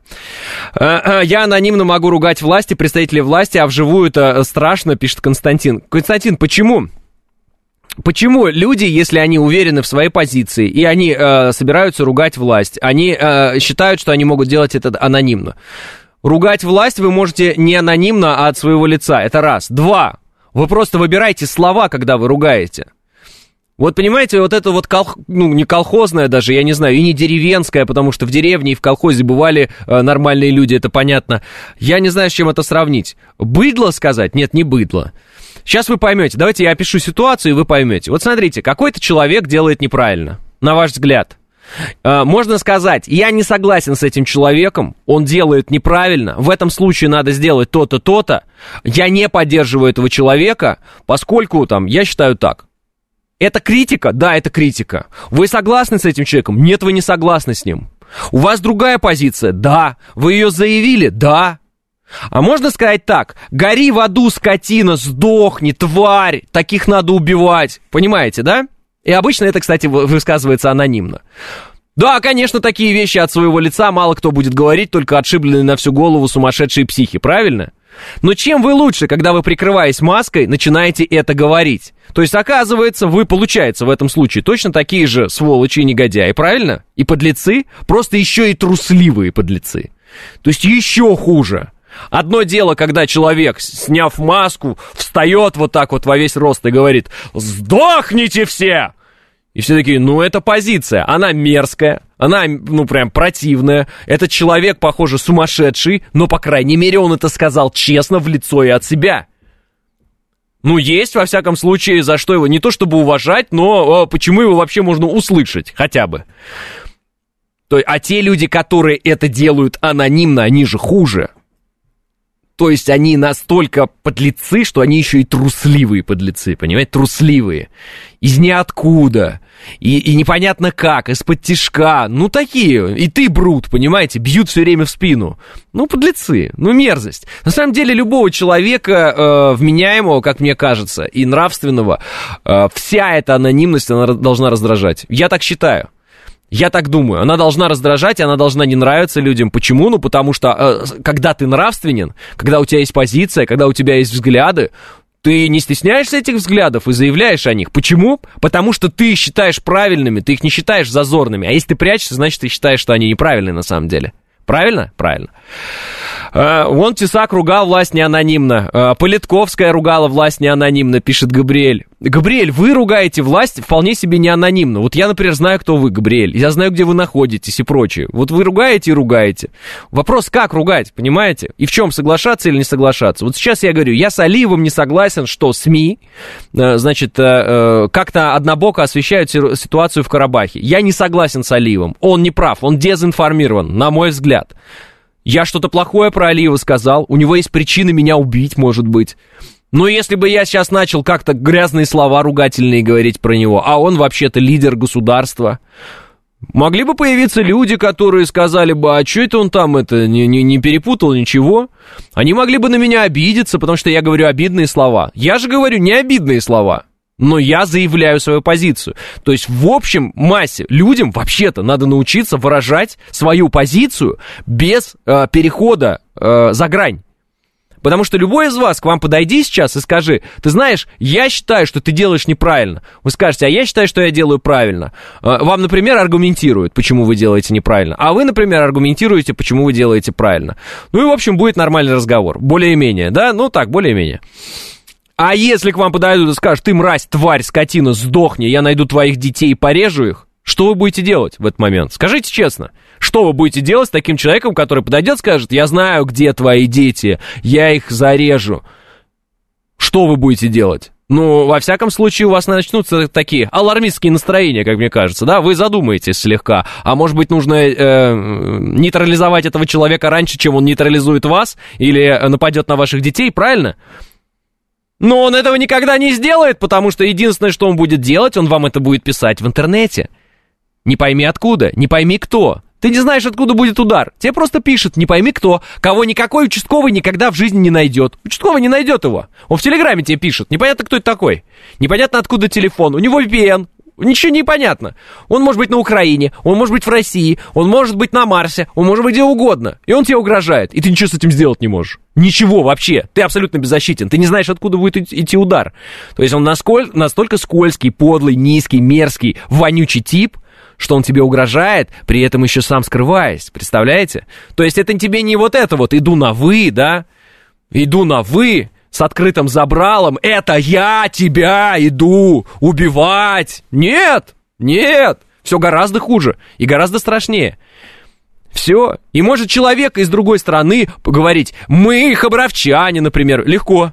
Speaker 2: Я анонимно могу ругать власти, представителей власти, а вживую это страшно, пишет Константин. Константин, почему? Почему люди, если они уверены в своей позиции, и они э, собираются ругать власть, они э, считают, что они могут делать это анонимно? Ругать власть вы можете не анонимно, а от своего лица. Это раз. Два. Вы просто выбираете слова, когда вы ругаете. Вот понимаете, вот это вот, кол... ну, не колхозное даже, я не знаю, и не деревенское, потому что в деревне и в колхозе бывали э, нормальные люди, это понятно. Я не знаю, с чем это сравнить. Быдло сказать? Нет, не быдло. Сейчас вы поймете. Давайте я опишу ситуацию, и вы поймете. Вот смотрите, какой-то человек делает неправильно, на ваш взгляд. Э, можно сказать, я не согласен с этим человеком, он делает неправильно, в этом случае надо сделать то-то, то-то. Я не поддерживаю этого человека, поскольку, там, я считаю так. Это критика? Да, это критика. Вы согласны с этим человеком? Нет, вы не согласны с ним. У вас другая позиция? Да. Вы ее заявили? Да. А можно сказать так: гори в аду, скотина, сдохни, тварь, таких надо убивать. Понимаете, да? И обычно это, кстати, высказывается анонимно. Да, конечно, такие вещи от своего лица мало кто будет говорить, только отшибленные на всю голову сумасшедшие психи, правильно? Но чем вы лучше, когда вы, прикрываясь маской, начинаете это говорить? То есть, оказывается, вы, получается, в этом случае точно такие же сволочи и негодяи, правильно? И подлецы, просто еще и трусливые подлецы. То есть, еще хуже. Одно дело, когда человек, сняв маску, встает вот так вот во весь рост и говорит: «Сдохните все!» И все такие: ну, это позиция, она мерзкая, она, ну, прям противная. Этот человек, похоже, сумасшедший, но, по крайней мере, он это сказал честно в лицо и от себя. Ну, есть, во всяком случае, за что его не то чтобы уважать, но почему его вообще можно услышать, хотя бы. То, а те люди, которые это делают анонимно, они же хуже. То есть они настолько подлецы, что они еще и трусливые подлецы, понимаете? Трусливые. Из ниоткуда. И, и непонятно как, из-под тишка. Ну, такие. И ты, брут, понимаете? Бьют все время в спину. Ну, подлецы. Ну, мерзость. На самом деле, любого человека, э, вменяемого, как мне кажется, и нравственного, э, вся эта анонимность, она должна раздражать. Я так считаю. Я так думаю, она должна раздражать, она должна не нравиться людям. Почему? Ну, потому что, э, когда ты нравственен, когда у тебя есть позиция, когда у тебя есть взгляды, ты не стесняешься этих взглядов и заявляешь о них. Почему? Потому что ты их считаешь правильными, ты их не считаешь зазорными. А если ты прячешься, значит, ты считаешь, что они неправильные на самом деле. Правильно? Правильно. Uh, вон Тесак ругал власть не анонимно. Uh, Политковская ругала власть не анонимно, пишет Габриэль. Габриэль, вы ругаете власть вполне себе не анонимно. Вот я, например, знаю, кто вы, Габриэль. Я знаю, где вы находитесь и прочее. Вот вы ругаете и ругаете. Вопрос, как ругать, понимаете? И в чем, соглашаться или не соглашаться? Вот сейчас я говорю, я с Алиевым не согласен, что СМИ, uh, значит, uh, как-то однобоко освещают ситуацию в Карабахе. Я не согласен с Алиевым. Он не прав, он дезинформирован, на мой взгляд. Я что-то плохое про Алиева сказал, у него есть причины меня убить, может быть. Но если бы я сейчас начал как-то грязные слова ругательные говорить про него, а он вообще-то лидер государства, могли бы появиться люди, которые сказали бы: а что это он там это не, не, не перепутал ничего? Они могли бы на меня обидеться, потому что я говорю обидные слова. Я же говорю не обидные слова. Но я заявляю свою позицию. То есть, в общем массе людям вообще-то надо научиться выражать свою позицию без э, перехода э, за грань. Потому что любой из вас к вам подойди сейчас и скажи: ты знаешь, я считаю, что ты делаешь неправильно. Вы скажете: а я считаю, что я делаю правильно. Вам, например, аргументируют, почему вы делаете неправильно. А вы, например, аргументируете, почему вы делаете правильно. Ну и, в общем, будет нормальный разговор. Более-менее, да? Ну так, более-менее. А если к вам подойдут и скажут: ты мразь, тварь, скотина, сдохни, я найду твоих детей и порежу их, что вы будете делать в этот момент? Скажите честно, что вы будете делать с таким человеком, который подойдет и скажет: я знаю, где твои дети, я их зарежу. Что вы будете делать? Ну, во всяком случае, у вас начнутся такие алармистские настроения, как мне кажется, да? Вы задумаетесь слегка. А может быть, нужно э, нейтрализовать этого человека раньше, чем он нейтрализует вас или нападет на ваших детей, правильно? Но он этого никогда не сделает, потому что единственное, что он будет делать, он вам это будет писать в интернете. Не пойми откуда, не пойми кто. Ты не знаешь, откуда будет удар. Тебе просто пишет: не пойми кто, кого никакой участковый никогда в жизни не найдет. Участковый не найдет его. Он в Телеграме тебе пишет. Непонятно, кто это такой. Непонятно, откуда телефон. У него ви пи эн. Ничего не понятно. Он может быть на Украине, он может быть в России, он может быть на Марсе, он может быть где угодно. И он тебе угрожает, и ты ничего с этим сделать не можешь. Ничего вообще. Ты абсолютно беззащитен. Ты не знаешь, откуда будет идти удар. То есть он насколь, настолько скользкий, подлый, низкий, мерзкий, вонючий тип, что он тебе угрожает, при этом еще сам скрываясь. Представляете? То есть это тебе не вот это вот «иду на вы», да? «Иду на вы». С открытым забралом, это я тебя иду убивать. Нет, нет, все гораздо хуже и гораздо страшнее. Все. И может человек из другой страны говорить: мы хабаровчане, например, легко.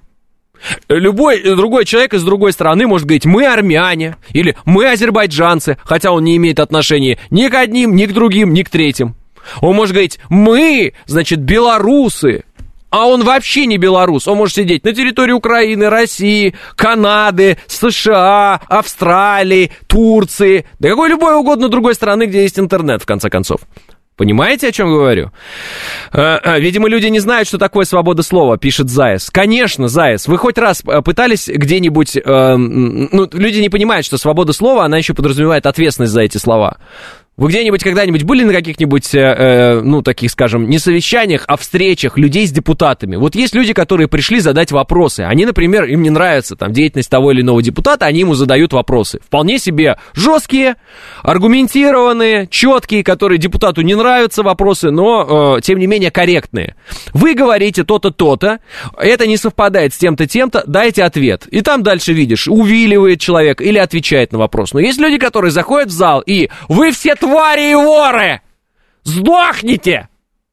Speaker 2: Любой другой человек из другой страны может говорить: мы армяне или мы азербайджанцы, хотя он не имеет отношения ни к одним, ни к другим, ни к третьим. Он может говорить: мы, значит, белорусы. А он вообще не белорус, он может сидеть на территории Украины, России, Канады, США, Австралии, Турции, да какой любой угодно другой страны, где есть интернет, в конце концов. Понимаете, о чем говорю? Видимо, люди не знают, что такое свобода слова, пишет Заяц. Конечно, Заяц, вы хоть раз пытались где-нибудь... Ну, люди не понимают, что свобода слова, она еще подразумевает ответственность за эти слова. Вы где-нибудь когда-нибудь были на каких-нибудь, э, ну, таких, скажем, не совещаниях, а встречах людей с депутатами? Вот есть люди, которые пришли задать вопросы. Они, например, им не нравится там деятельность того или иного депутата, они ему задают вопросы. Вполне себе жесткие, аргументированные, четкие, которые депутату не нравятся вопросы, но, э, тем не менее, корректные. Вы говорите то-то, то-то, это не совпадает с тем-то, тем-то, дайте ответ. И там дальше видишь, увиливает человек или отвечает на вопрос. Но есть люди, которые заходят в зал и «Вы все твари и воры! Сдохните!»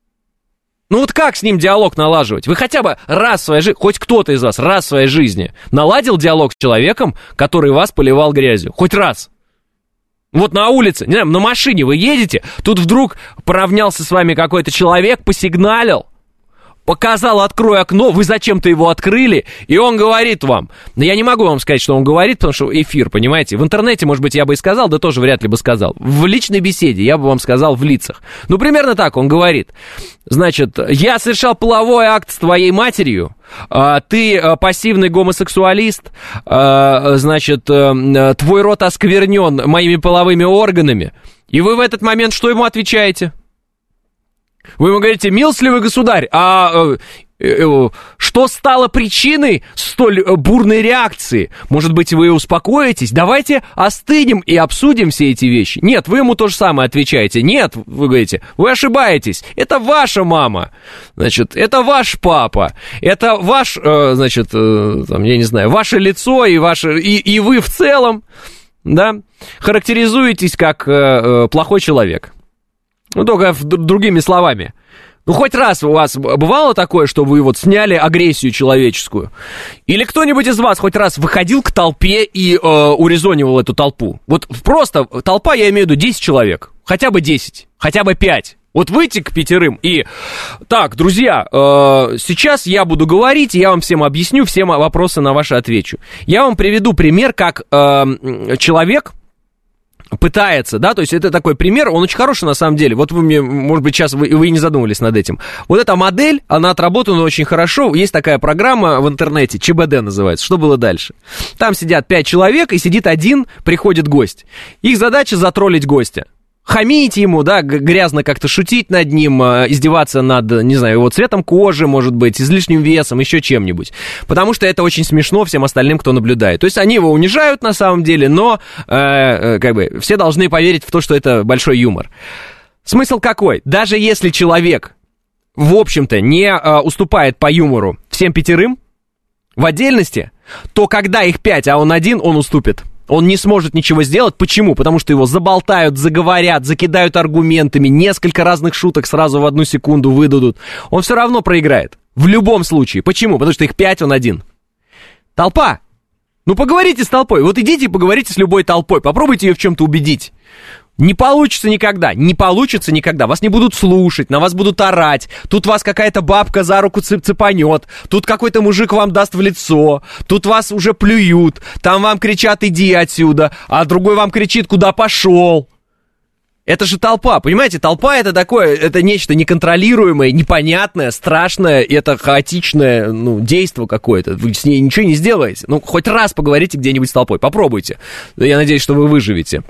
Speaker 2: Ну вот как с ним диалог налаживать? Вы хотя бы раз в своей жизни, хоть кто-то из вас раз в своей жизни наладил диалог с человеком, который вас поливал грязью? Хоть раз. Вот на улице, не знаю, на машине вы едете, тут вдруг поравнялся с вами какой-то человек, посигналил, показал, открой окно, вы зачем-то его открыли, и он говорит вам, но я не могу вам сказать, что он говорит, потому что эфир, понимаете, в интернете, может быть, я бы и сказал, да тоже вряд ли бы сказал, в личной беседе я бы вам сказал в лицах, ну, примерно так он говорит, значит, я совершал половой акт с твоей матерью, ты пассивный гомосексуалист, значит, твой рот осквернен моими половыми органами, и вы в этот момент что ему отвечаете? Вы ему говорите, милостливый государь, а э, э, что стало причиной столь бурной реакции? Может быть, вы успокоитесь? Давайте остынем и обсудим все эти вещи. Нет, вы ему то же самое отвечаете. Нет, вы говорите, вы ошибаетесь. Это ваша мама, значит, это ваш папа, это ваш, э, значит, э, там, я не знаю, ваше лицо и, ваше, и, и вы в целом, да, характеризуетесь как э, э, плохой человек. Ну, только другими словами. Ну, хоть раз у вас бывало такое, что вы вот сняли агрессию человеческую? Или кто-нибудь из вас хоть раз выходил к толпе и э, урезонивал эту толпу? Вот просто толпа, я имею в виду десять человек. Хотя бы десять, хотя бы пять. Вот выйти к пятерым и... Так, друзья, э, сейчас я буду говорить, я вам всем объясню, все вопросы на ваши отвечу. Я вам приведу пример, как э, человек... пытается, да, то есть это такой пример, он очень хороший на самом деле, вот вы мне, может быть, сейчас вы, вы не задумывались над этим, вот эта модель, она отработана очень хорошо, есть такая программа в интернете, ЧБД называется, что было дальше? Там сидят пять человек, и сидит один, приходит гость, их задача затроллить гостя. Хамить ему, да, грязно как-то шутить над ним, издеваться над, не знаю, его цветом кожи, может быть, излишним весом, еще чем-нибудь. Потому что это очень смешно всем остальным, кто наблюдает. То есть они его унижают на самом деле, но э, как бы все должны поверить в то, что это большой юмор. Смысл какой? Даже если человек, в общем-то, не э, уступает по юмору всем пятерым в отдельности, то когда их пять, а он один, он уступит. Он не сможет ничего сделать. Почему? Потому что его заболтают, заговорят, закидают аргументами, несколько разных шуток сразу в одну секунду выдадут. Он все равно проиграет. В любом случае. Почему? Потому что их пять, он один. Толпа. Ну, поговорите с толпой. Вот идите и поговорите с любой толпой. Попробуйте ее в чем-то убедить. Не получится никогда, не получится никогда. Вас не будут слушать, на вас будут орать. Тут вас какая-то бабка за руку цеп- цепанет. Тут какой-то мужик вам даст в лицо. Тут вас уже плюют. Там вам кричат, иди отсюда. А другой вам кричит, куда пошел. Это же толпа, понимаете? Толпа это такое, это нечто неконтролируемое, непонятное, страшное, это хаотичное, ну, действо какое-то. Вы с ней ничего не сделаете. Ну, хоть раз поговорите где-нибудь с толпой, попробуйте. Я надеюсь, что вы выживете.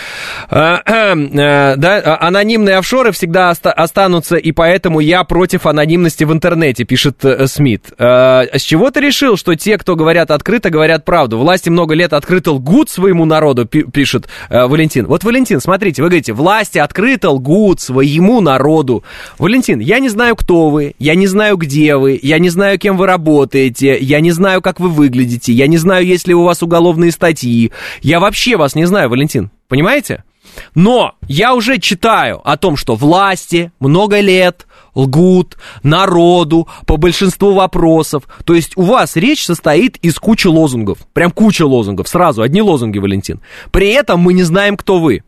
Speaker 2: А, а, а, да, анонимные офшоры всегда оста- останутся, и поэтому я против анонимности в интернете, пишет э, Смит. А, с чего ты решил, что те, кто говорят открыто, говорят правду? Власти много лет открыто лгут своему народу, пи- пишет э, Валентин. Вот, Валентин, смотрите, вы говорите, власть Власти открыто лгут своему народу. Валентин, я не знаю, кто вы, я не знаю, где вы, я не знаю, кем вы работаете, я не знаю, как вы выглядите, я не знаю, есть ли у вас уголовные статьи. Я вообще вас не знаю, Валентин, понимаете? Но я уже читаю о том, что власти много лет лгут народу по большинству вопросов. То есть у вас речь состоит из кучи лозунгов. Прям куча лозунгов. Сразу одни лозунги, Валентин. При этом мы не знаем, кто вы.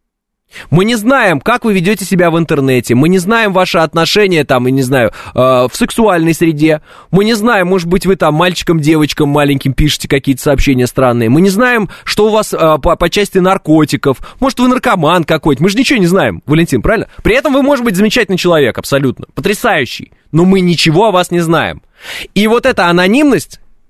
Speaker 2: Мы не знаем, как вы ведете себя в интернете, мы не знаем ваши отношения, там, я не знаю, э, в сексуальной среде, мы не знаем, может быть, вы там мальчикам, девочкам маленьким пишете какие-то сообщения странные, мы не знаем, что у вас э, по, по части наркотиков, может, вы наркоман какой-то, мы же ничего не знаем, Валентин, правильно? При этом вы, может быть, замечательный человек, абсолютно, потрясающий, но мы ничего о вас не знаем. И вот эта анонимность,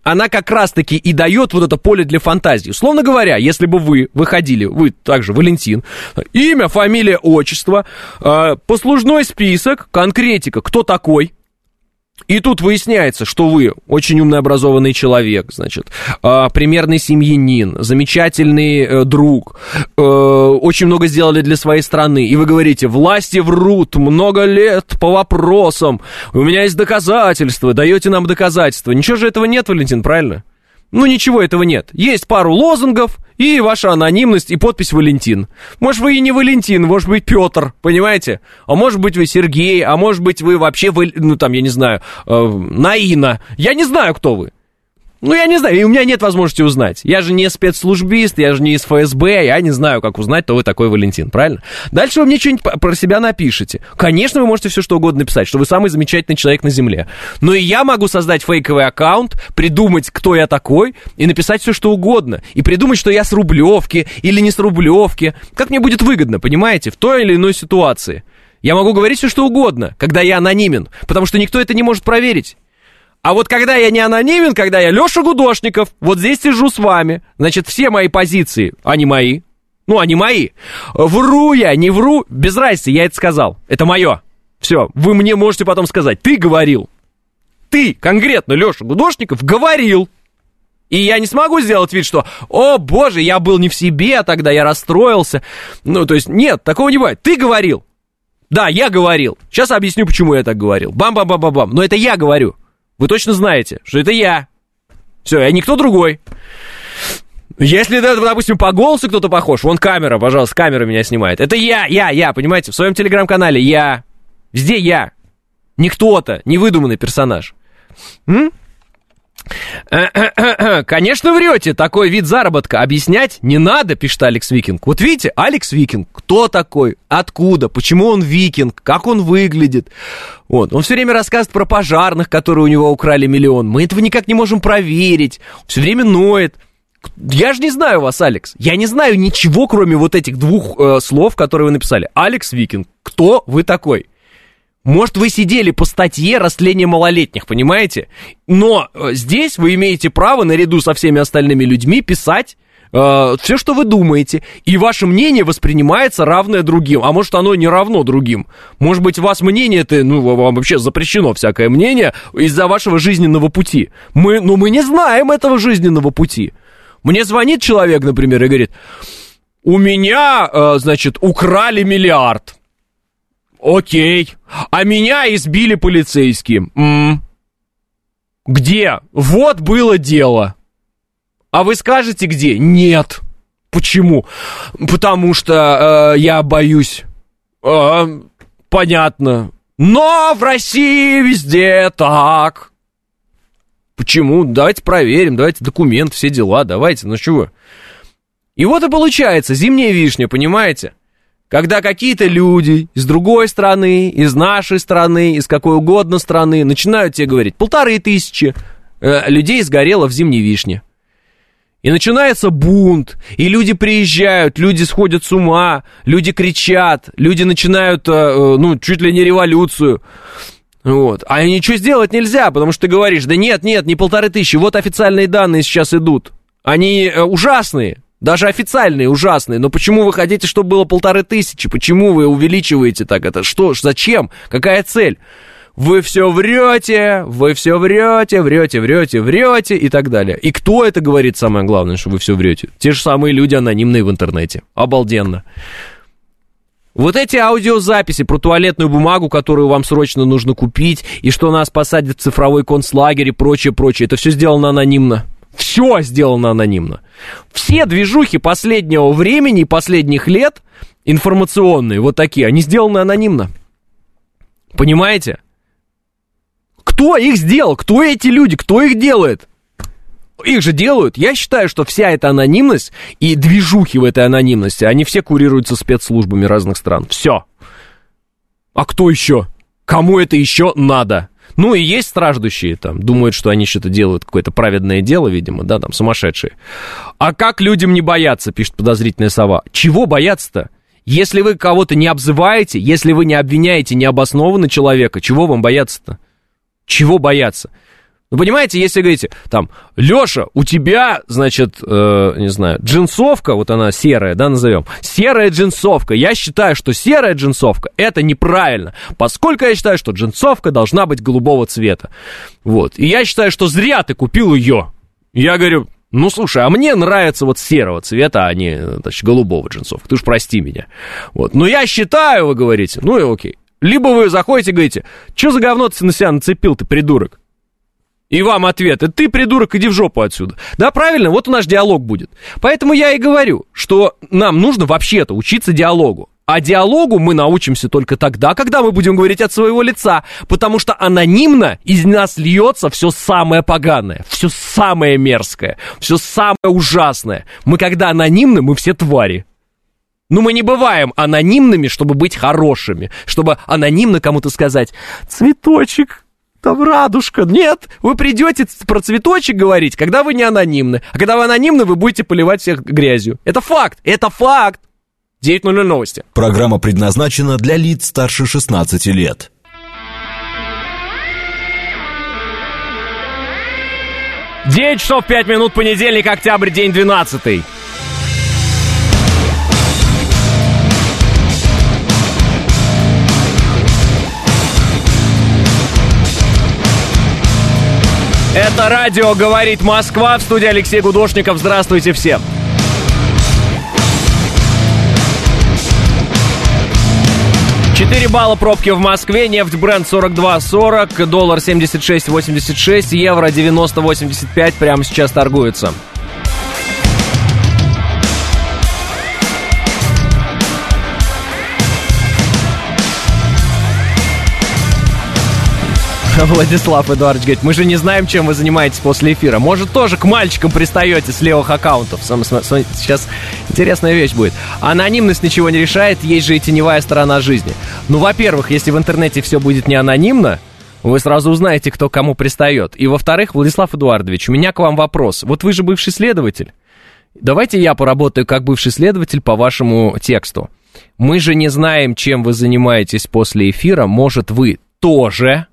Speaker 2: она как раз-таки и дает вот это поле для фантазии. Условно говоря, если бы вы выходили, вы также Валентин, имя, фамилия, отчество, э, послужной список, конкретика, кто такой, и тут выясняется, что вы очень умный, образованный человек, значит, э, примерный семьянин, замечательный э, друг, э, очень много сделали для своей страны, и вы говорите, власти врут много лет по вопросам, у меня есть доказательства, даете нам доказательства. Ничего же этого нет, Валентин, правильно? Ну, ничего этого нет. Есть пару лозунгов и ваша анонимность и подпись Валентин. Может, вы и не Валентин, может быть, Петр, понимаете? А может быть, вы Сергей, а может быть, вы вообще, вы, ну, там, я не знаю, э, Наина. Я не знаю, кто вы. Ну, я не знаю, и у меня нет возможности узнать. Я же не спецслужбист, я же не из эф эс бэ, я не знаю, как узнать, кто вы такой Валентин, правильно? Дальше вы мне что-нибудь про себя напишите. Конечно, вы можете все что угодно написать, что вы самый замечательный человек на Земле. Но и я могу создать фейковый аккаунт, придумать, кто я такой, и написать все что угодно. И придумать, что я с Рублевки или не с Рублевки. Как мне будет выгодно, понимаете, в той или иной ситуации. Я могу говорить все что угодно, когда я анонимен, потому что никто это не может проверить. А вот когда я не анонимен, когда я Леша Гудошников, вот здесь сижу с вами, значит, все мои позиции, они мои, ну, они мои. Вру я, не вру, без разницы, я это сказал, это мое. Все, вы мне можете потом сказать, ты говорил, ты, конкретно Леша Гудошников, говорил. И я не смогу сделать вид, что, о, боже, я был не в себе, тогда я расстроился. Ну, то есть, нет, такого не бывает, ты говорил. Да, я говорил, сейчас объясню, почему я так говорил. Бам-бам-бам-бам-бам, но это я говорю. Вы точно знаете, что это я. Все, я никто другой. Если, допустим, по голосу кто-то похож, вон камера, пожалуйста, камера меня снимает. Это я, я, я, понимаете, в своем телеграм-канале я. Везде я. Не кто-то, не выдуманный персонаж. М? Конечно, врете, такой вид заработка объяснять не надо, пишет Алекс Викинг. Вот видите, Алекс Викинг, кто такой, откуда, почему он викинг, как он выглядит. Вот. Он все время рассказывает про пожарных, которые у него украли миллион. Мы этого никак не можем проверить. Все время ноет. Я же не знаю вас, Алекс. Я не знаю ничего, кроме вот этих двух э, слов, которые вы написали. Алекс Викинг, кто вы такой? Может, вы сидели по статье «Растление малолетних», понимаете? Но э, здесь вы имеете право, наряду со всеми остальными людьми, писать э, все, что вы думаете. И ваше мнение воспринимается равное другим. А может, оно не равно другим. Может быть, у вас мнение-то, ну, вам вообще запрещено всякое мнение из-за вашего жизненного пути. Мы, ну, мы не знаем этого жизненного пути. Мне звонит человек, например, и говорит, у меня, э, значит, украли миллиард. Окей. А меня избили полицейские. М-м. Где? Вот было дело. А вы скажете, где? Нет. Почему? Потому что э, я боюсь. Э, понятно. Но в России везде так. Почему? Давайте проверим, давайте документы, все дела, давайте, ну чего? И вот и получается зимняя вишня, понимаете? Когда какие-то люди из другой страны, из нашей страны, из какой угодно страны начинают тебе говорить, полторы тысячи э, людей сгорело в зимней вишне. И начинается бунт, и люди приезжают, люди сходят с ума, люди кричат, люди начинают, э, ну, чуть ли не революцию. Вот. А ничего сделать нельзя, потому что ты говоришь, да нет, нет, не полторы тысячи, вот официальные данные сейчас идут. Они э, ужасные. Даже официальные ужасные, но почему вы хотите, чтобы было полторы тысячи? Почему вы увеличиваете так это? Что ж, зачем? Какая цель? Вы все врете, вы все врете, врете, врете, врете и так далее. И кто это говорит, самое главное, что вы все врете? Те же самые люди анонимные в интернете. Обалденно. Вот эти аудиозаписи про туалетную бумагу, которую вам срочно нужно купить, и что нас посадят в цифровой концлагерь и прочее, прочее, это все сделано анонимно. Все сделано анонимно. Все движухи последнего времени, последних лет, информационные, вот такие, они сделаны анонимно. Понимаете? Кто их сделал? Кто эти люди? Кто их делает? Их же делают. Я считаю, что вся эта анонимность и движухи в этой анонимности, они все курируются спецслужбами разных стран. Все. А кто еще? Кому это еще надо? Ну и есть страждущие там, думают, что они что-то делают, какое-то праведное дело, видимо, да, там, сумасшедшие. А как людям не бояться, пишет подозрительная сова. Чего бояться-то? Если вы кого-то не обзываете, если вы не обвиняете необоснованно человека, чего вам бояться-то? Чего бояться? Ну, понимаете, если говорите, там, Леша, у тебя, значит, э, не знаю, джинсовка, вот она серая, да, назовем, серая джинсовка. Я считаю, что серая джинсовка — это неправильно, поскольку я считаю, что джинсовка должна быть голубого цвета. Вот. И я считаю, что зря ты купил ее. Я говорю, ну, слушай, а мне нравится вот серого цвета, а не, значит, голубого джинсовка. Ты уж прости меня. Вот. Но я считаю, вы говорите, ну и окей. Либо вы заходите и говорите, что за говно ты на себя нацепил, ты придурок? И вам ответ, ты, придурок, иди в жопу отсюда. Да, правильно, вот наш диалог будет. Поэтому я и говорю, что нам нужно вообще-то учиться диалогу. А диалогу мы научимся только тогда, когда мы будем говорить от своего лица. Потому что анонимно из нас льется все самое поганое, все самое мерзкое, все самое ужасное. Мы когда анонимны, мы все твари. Но мы не бываем анонимными, чтобы быть хорошими, чтобы анонимно кому-то сказать «цветочек». Там радужка. Нет, вы придете про цветочек говорить, когда вы не анонимны. А когда вы анонимны, вы будете поливать всех грязью. Это факт, это факт. девять ноль ноль новости.
Speaker 1: Программа предназначена для лиц старше шестнадцати лет.
Speaker 2: девять часов пять минут, понедельник, октябрь, день двенадцатый. Это радио «Говорит Москва», в студии Алексей Гудошников. Здравствуйте всем. четыре балла пробки в Москве, нефть Brent сорок два сорок, доллар семьдесят шесть восемьдесят шесть, евро девяносто восемьдесят пять прямо сейчас торгуется. Владислав Эдуардович говорит, мы же не знаем, чем вы занимаетесь после эфира. Может, тоже к мальчикам пристаете с левых аккаунтов. Сейчас интересная вещь будет. Анонимность ничего не решает, есть же и теневая сторона жизни. Ну, во-первых, если в интернете все будет не анонимно, вы сразу узнаете, кто к кому пристает. И, во-вторых, Владислав Эдуардович, у меня к вам вопрос. Вот вы же бывший следователь. Давайте я поработаю как бывший следователь по вашему тексту. Мы же не знаем, чем вы занимаетесь после эфира. Может, вы тоже...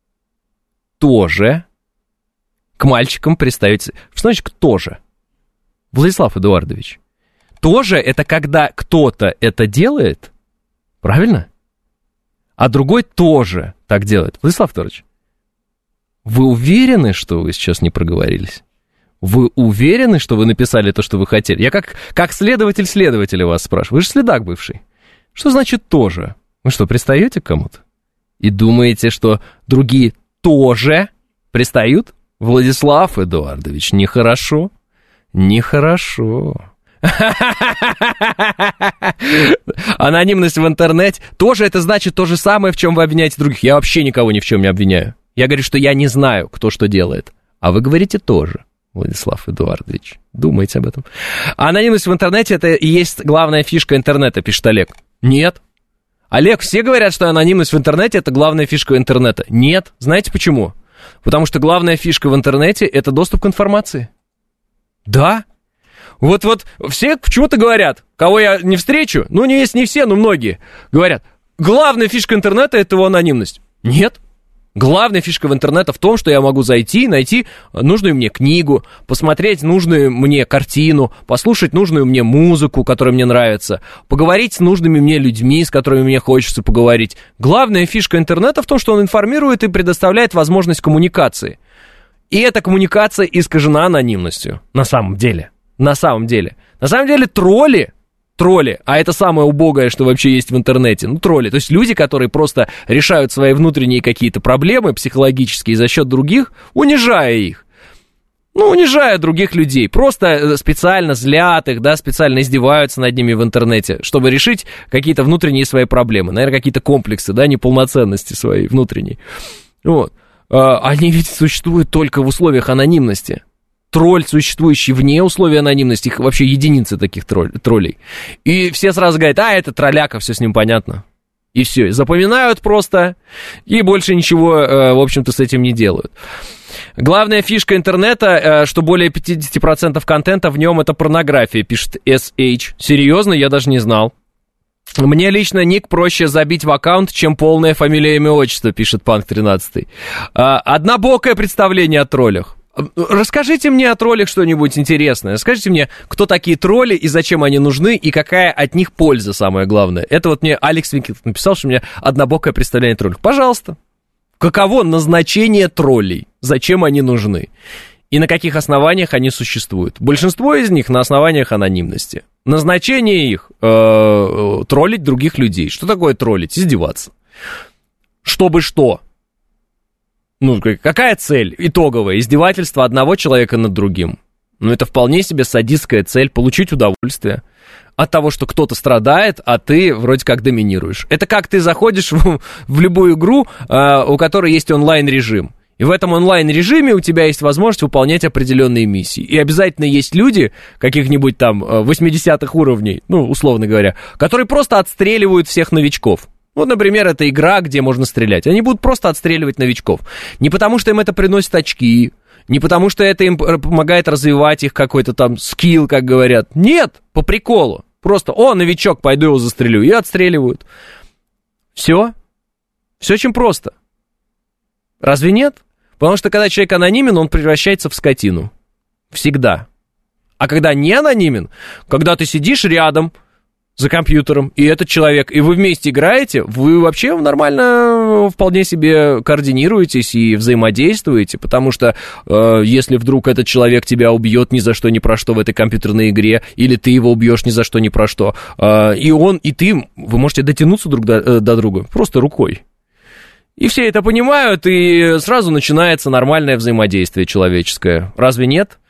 Speaker 2: тоже к мальчикам пристаете. Что значит «тоже»? Владислав Эдуардович, тоже это когда кто-то это делает, правильно? А другой тоже так делает. Владислав Эдуардович, вы уверены, что вы сейчас не проговорились? Вы уверены, что вы написали то, что вы хотели? Я как, как следователь следователя вас спрашиваю. Вы же следак бывший. Что значит «тоже»? Вы что, пристаете к кому-то? И думаете, что другие тоже пристают? Владислав Эдуардович, нехорошо. Нехорошо. Анонимность в интернете. Тоже это значит то же самое, в чем вы обвиняете других. Я вообще никого ни в чем не обвиняю. Я говорю, что я не знаю, кто что делает. А вы говорите тоже, Владислав Эдуардович. Думайте об этом. Анонимность в интернете — это и есть главная фишка интернета, пишет Олег. Нет. Олег, все говорят, что анонимность в интернете — это главная фишка интернета. Нет. Знаете почему? Потому что главная фишка в интернете — это доступ к информации. Да. Вот-вот все почему-то говорят, кого я не встречу, ну, не есть не все, но многие, говорят, главная фишка интернета — это его анонимность. Нет. Главная фишка в интернете в том, что я могу зайти, найти нужную мне книгу, посмотреть нужную мне картину, послушать нужную мне музыку, которая мне нравится, поговорить с нужными мне людьми, с которыми мне хочется поговорить. Главная фишка интернета в том, что он информирует и предоставляет возможность коммуникации. И эта коммуникация искажена анонимностью. На самом деле. На самом деле. На самом деле тролли... Тролли, а это самое убогое, что вообще есть в интернете. Ну, тролли, то есть люди, которые просто решают свои внутренние какие-то проблемы психологические за счет других, унижая их. Ну, унижая других людей. Просто специально злят их, да, специально издеваются над ними в интернете, чтобы решить какие-то внутренние свои проблемы. Наверное, какие-то комплексы, да, неполноценности своей внутренней. Вот. Они ведь существуют только в условиях анонимности. Тролль, существующий вне условий анонимности, их вообще единицы таких тролль, троллей. И все сразу говорят, а, это тролляка, все с ним понятно. И все, запоминают просто, и больше ничего, в общем-то, с этим не делают. Главная фишка интернета, что более пятьдесят процентов контента в нем это порнография, пишет эс эйч. Серьезно, я даже не знал. Мне лично ник проще забить в аккаунт, чем полное фамилия, имя, отчество, пишет Панк тринадцатый. Однобокое представление о троллях. Расскажите мне о троллях что-нибудь интересное. Расскажите мне, кто такие тролли и зачем они нужны, и какая от них польза, самое главное. Это вот мне Алекс Винкет написал, что у меня однобокое представление о троллях. Пожалуйста. Каково назначение троллей? Зачем они нужны? И на каких основаниях они существуют? Большинство из них на основаниях анонимности. Назначение их э, троллить других людей. Что такое троллить? Издеваться. Чтобы что? Ну, какая цель итоговая? Издевательство одного человека над другим. Ну, это вполне себе садистская цель. Получить удовольствие от того, что кто-то страдает, а ты вроде как доминируешь. Это как ты заходишь в, в любую игру, э, у которой есть онлайн-режим. И в этом онлайн-режиме у тебя есть возможность выполнять определенные миссии. И обязательно есть люди, каких-нибудь там восьмидесятых уровней, ну, условно говоря, которые просто отстреливают всех новичков. Вот, например, это игра, где можно стрелять. Они будут просто отстреливать новичков. Не потому, что им это приносит очки, не потому, что это им помогает развивать их какой-то там скилл, как говорят. Нет, по приколу. Просто, о, новичок, пойду его застрелю. И отстреливают. Все. Все очень просто. Разве нет? Потому что, когда человек анонимен, он превращается в скотину. Всегда. А когда не анонимен, когда ты сидишь рядом за компьютером, и этот человек, и вы вместе играете, вы вообще нормально, вполне себе координируетесь и взаимодействуете, потому что э, если вдруг этот человек тебя убьет ни за что, ни про что в этой компьютерной игре, или ты его убьешь ни за что, ни про что, э, и он, и ты, вы можете дотянуться друг до, э, до друга просто рукой. И все это понимают, и сразу начинается нормальное взаимодействие человеческое. Разве нет?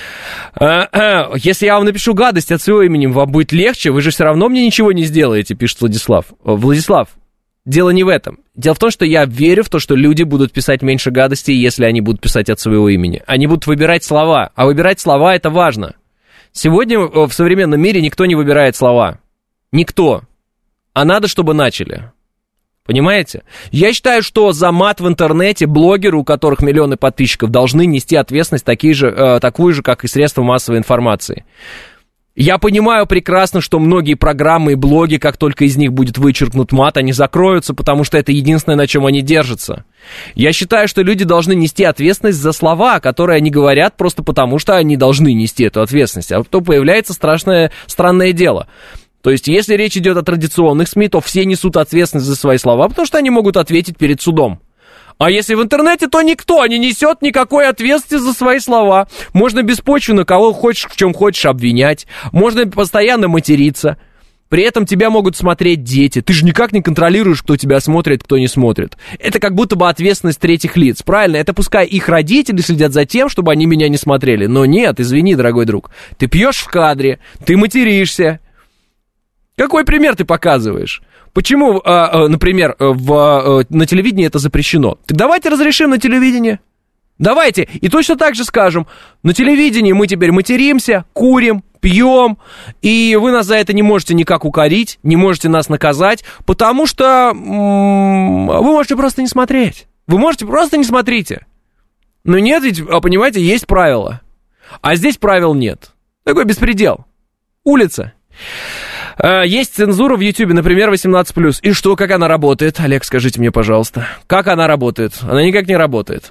Speaker 2: Если я вам напишу гадость от своего имени, вам будет легче, вы же все равно мне ничего не сделаете, пишет Владислав. Владислав, дело не в этом. Дело в том, что я верю в то, что люди будут писать меньше гадостей, если они будут писать от своего имени. Они будут выбирать слова, а выбирать слова — это важно. Сегодня в современном мире никто не выбирает слова. Никто. А надо, чтобы начали. Понимаете? Я считаю, что за мат в интернете блогеры, у которых миллионы подписчиков, должны нести ответственность такие же, э, такую же, как и средства массовой информации. Я понимаю прекрасно, что многие программы и блоги, как только из них будет вычеркнут мат, они закроются, потому что это единственное, на чем они держатся. Я считаю, что люди должны нести ответственность за слова, которые они говорят, просто потому что они должны нести эту ответственность. А то появляется страшное, странное дело. То есть, если речь идет о традиционных СМИ, то все несут ответственность за свои слова, потому что они могут ответить перед судом. А если в интернете, то никто не несет никакой ответственности за свои слова. Можно беспочвенно кого хочешь, в чем хочешь обвинять. Можно постоянно материться. При этом тебя могут смотреть дети. Ты же никак не контролируешь, кто тебя смотрит, кто не смотрит. Это как будто бы ответственность третьих лиц. Правильно? Это пускай их родители следят за тем, чтобы они меня не смотрели. Но нет, извини, дорогой друг. Ты пьешь в кадре, ты материшься. Какой пример ты показываешь? Почему, например, в, на телевидении это запрещено? Так давайте разрешим на телевидении. Давайте. И точно так же скажем, на телевидении мы теперь материмся, курим, пьем, и вы нас за это не можете никак укорить, не можете нас наказать, потому что м- вы можете просто не смотреть. Вы можете просто не смотрите. Но нет, ведь, понимаете, есть правила. А здесь правил нет. Такой беспредел. Улица. Есть цензура в Ютьюбе, например, восемнадцать плюс. И что, как она работает? Олег, скажите мне, пожалуйста. Как она работает? Она никак не работает.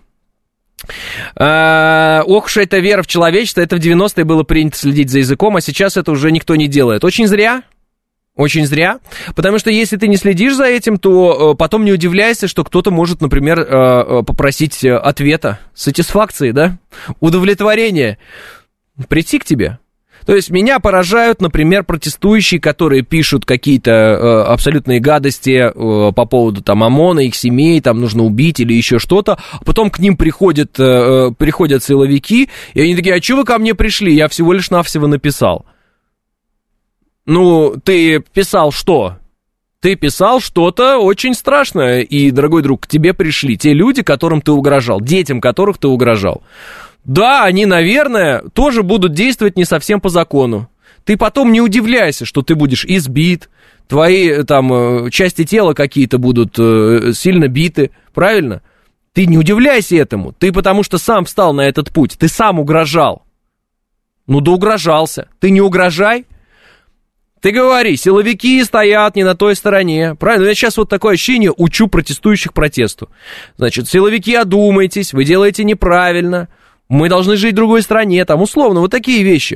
Speaker 2: Ох уж эта вера в человечество. Это в девяностые было принято следить за языком, а сейчас это уже никто не делает. Очень зря. Очень зря. Потому что если ты не следишь за этим, то потом не удивляйся, что кто-то может, например, попросить ответа, сатисфакции, да? Удовлетворения. Прийти к тебе. То есть меня поражают, например, протестующие, которые пишут какие-то э, абсолютные гадости э, по поводу там ОМОНа, их семей, там нужно убить или еще что-то. А потом к ним приходят, э, приходят силовики, и они такие: а что вы ко мне пришли? Я всего лишь навсего написал. Ну, ты писал что? Ты писал что-то очень страшное, и, дорогой друг, к тебе пришли те люди, которым ты угрожал, детям которых ты угрожал. Да, они, наверное, тоже будут действовать не совсем по закону. Ты потом не удивляйся, что ты будешь избит, твои там части тела какие-то будут сильно биты, правильно? Ты не удивляйся этому, ты потому что сам встал на этот путь, ты сам угрожал. Ну да угрожался, ты не угрожай. Ты говори, силовики стоят не на той стороне. Правильно? Я сейчас вот такое ощущение учу протестующих протесту. Значит, силовики, одумайтесь, вы делаете неправильно. Мы должны жить в другой стране, там, условно, вот такие вещи.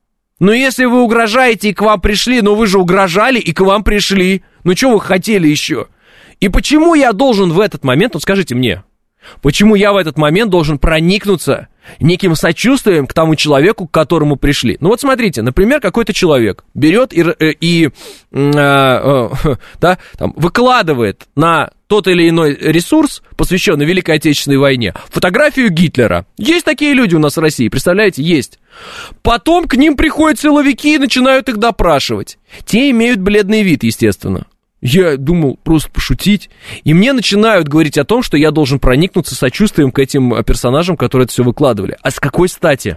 Speaker 2: Но если вы угрожаете и к вам пришли, ну вы же угрожали и к вам пришли. Ну что вы хотели еще? И почему я должен в этот момент, вот скажите мне, почему я в этот момент должен проникнуться неким сочувствием к тому человеку, к которому пришли? Ну вот смотрите, например, какой-то человек берет и, и, и э, э, да, там, выкладывает на тот или иной ресурс, посвященный Великой Отечественной войне, фотографию Гитлера. Есть такие люди у нас в России, представляете, есть. Потом к ним приходят силовики и начинают их допрашивать. Те имеют бледный вид, естественно. Я думал просто пошутить. И мне начинают говорить о том, что я должен проникнуться сочувствием к этим персонажам, которые это все выкладывали. А с какой стати?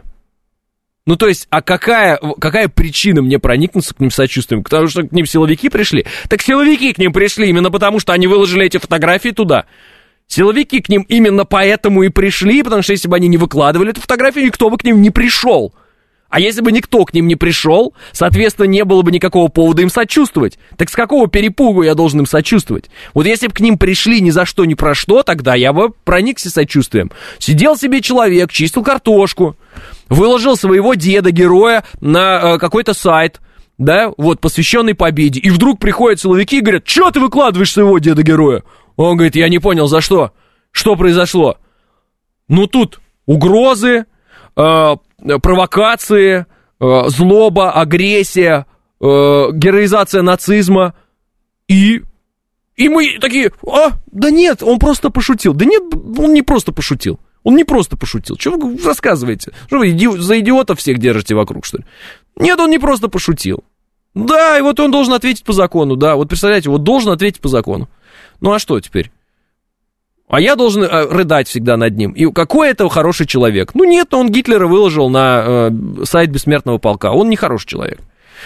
Speaker 2: Ну, то есть, а какая, какая причина мне проникнуться к ним сочувствием? Потому что к ним силовики пришли? Так силовики к ним пришли именно потому, что они выложили эти фотографии туда. Силовики к ним именно поэтому и пришли, потому что если бы они не выкладывали эту фотографию, никто бы к ним не пришел. А если бы никто к ним не пришел, соответственно, не было бы никакого повода им сочувствовать. Так с какого перепугу я должен им сочувствовать? Вот если бы к ним пришли ни за что, ни про что, тогда я бы проникся сочувствием. Сидел себе человек, чистил картошку, выложил своего деда-героя на э, какой-то сайт, да, вот, посвященный победе. И вдруг приходят силовики и говорят: что ты выкладываешь своего деда-героя? Он говорит: я не понял, за что? Что произошло? Ну, тут угрозы, э, провокации, э, злоба, агрессия, э, героизация нацизма. И, и мы такие: а, да нет, он просто пошутил. Да нет, он не просто пошутил. Он не просто пошутил. Что вы рассказываете? Что вы иди- за идиотов всех держите вокруг, что ли? Нет, он не просто пошутил. Да, и вот он должен ответить по закону, да. Вот представляете, вот должен ответить по закону. Ну а что теперь? А я должен э, рыдать всегда над ним. И какой это хороший человек? Ну нет, он Гитлера выложил на э, сайт Бессмертного полка. Он не хороший человек.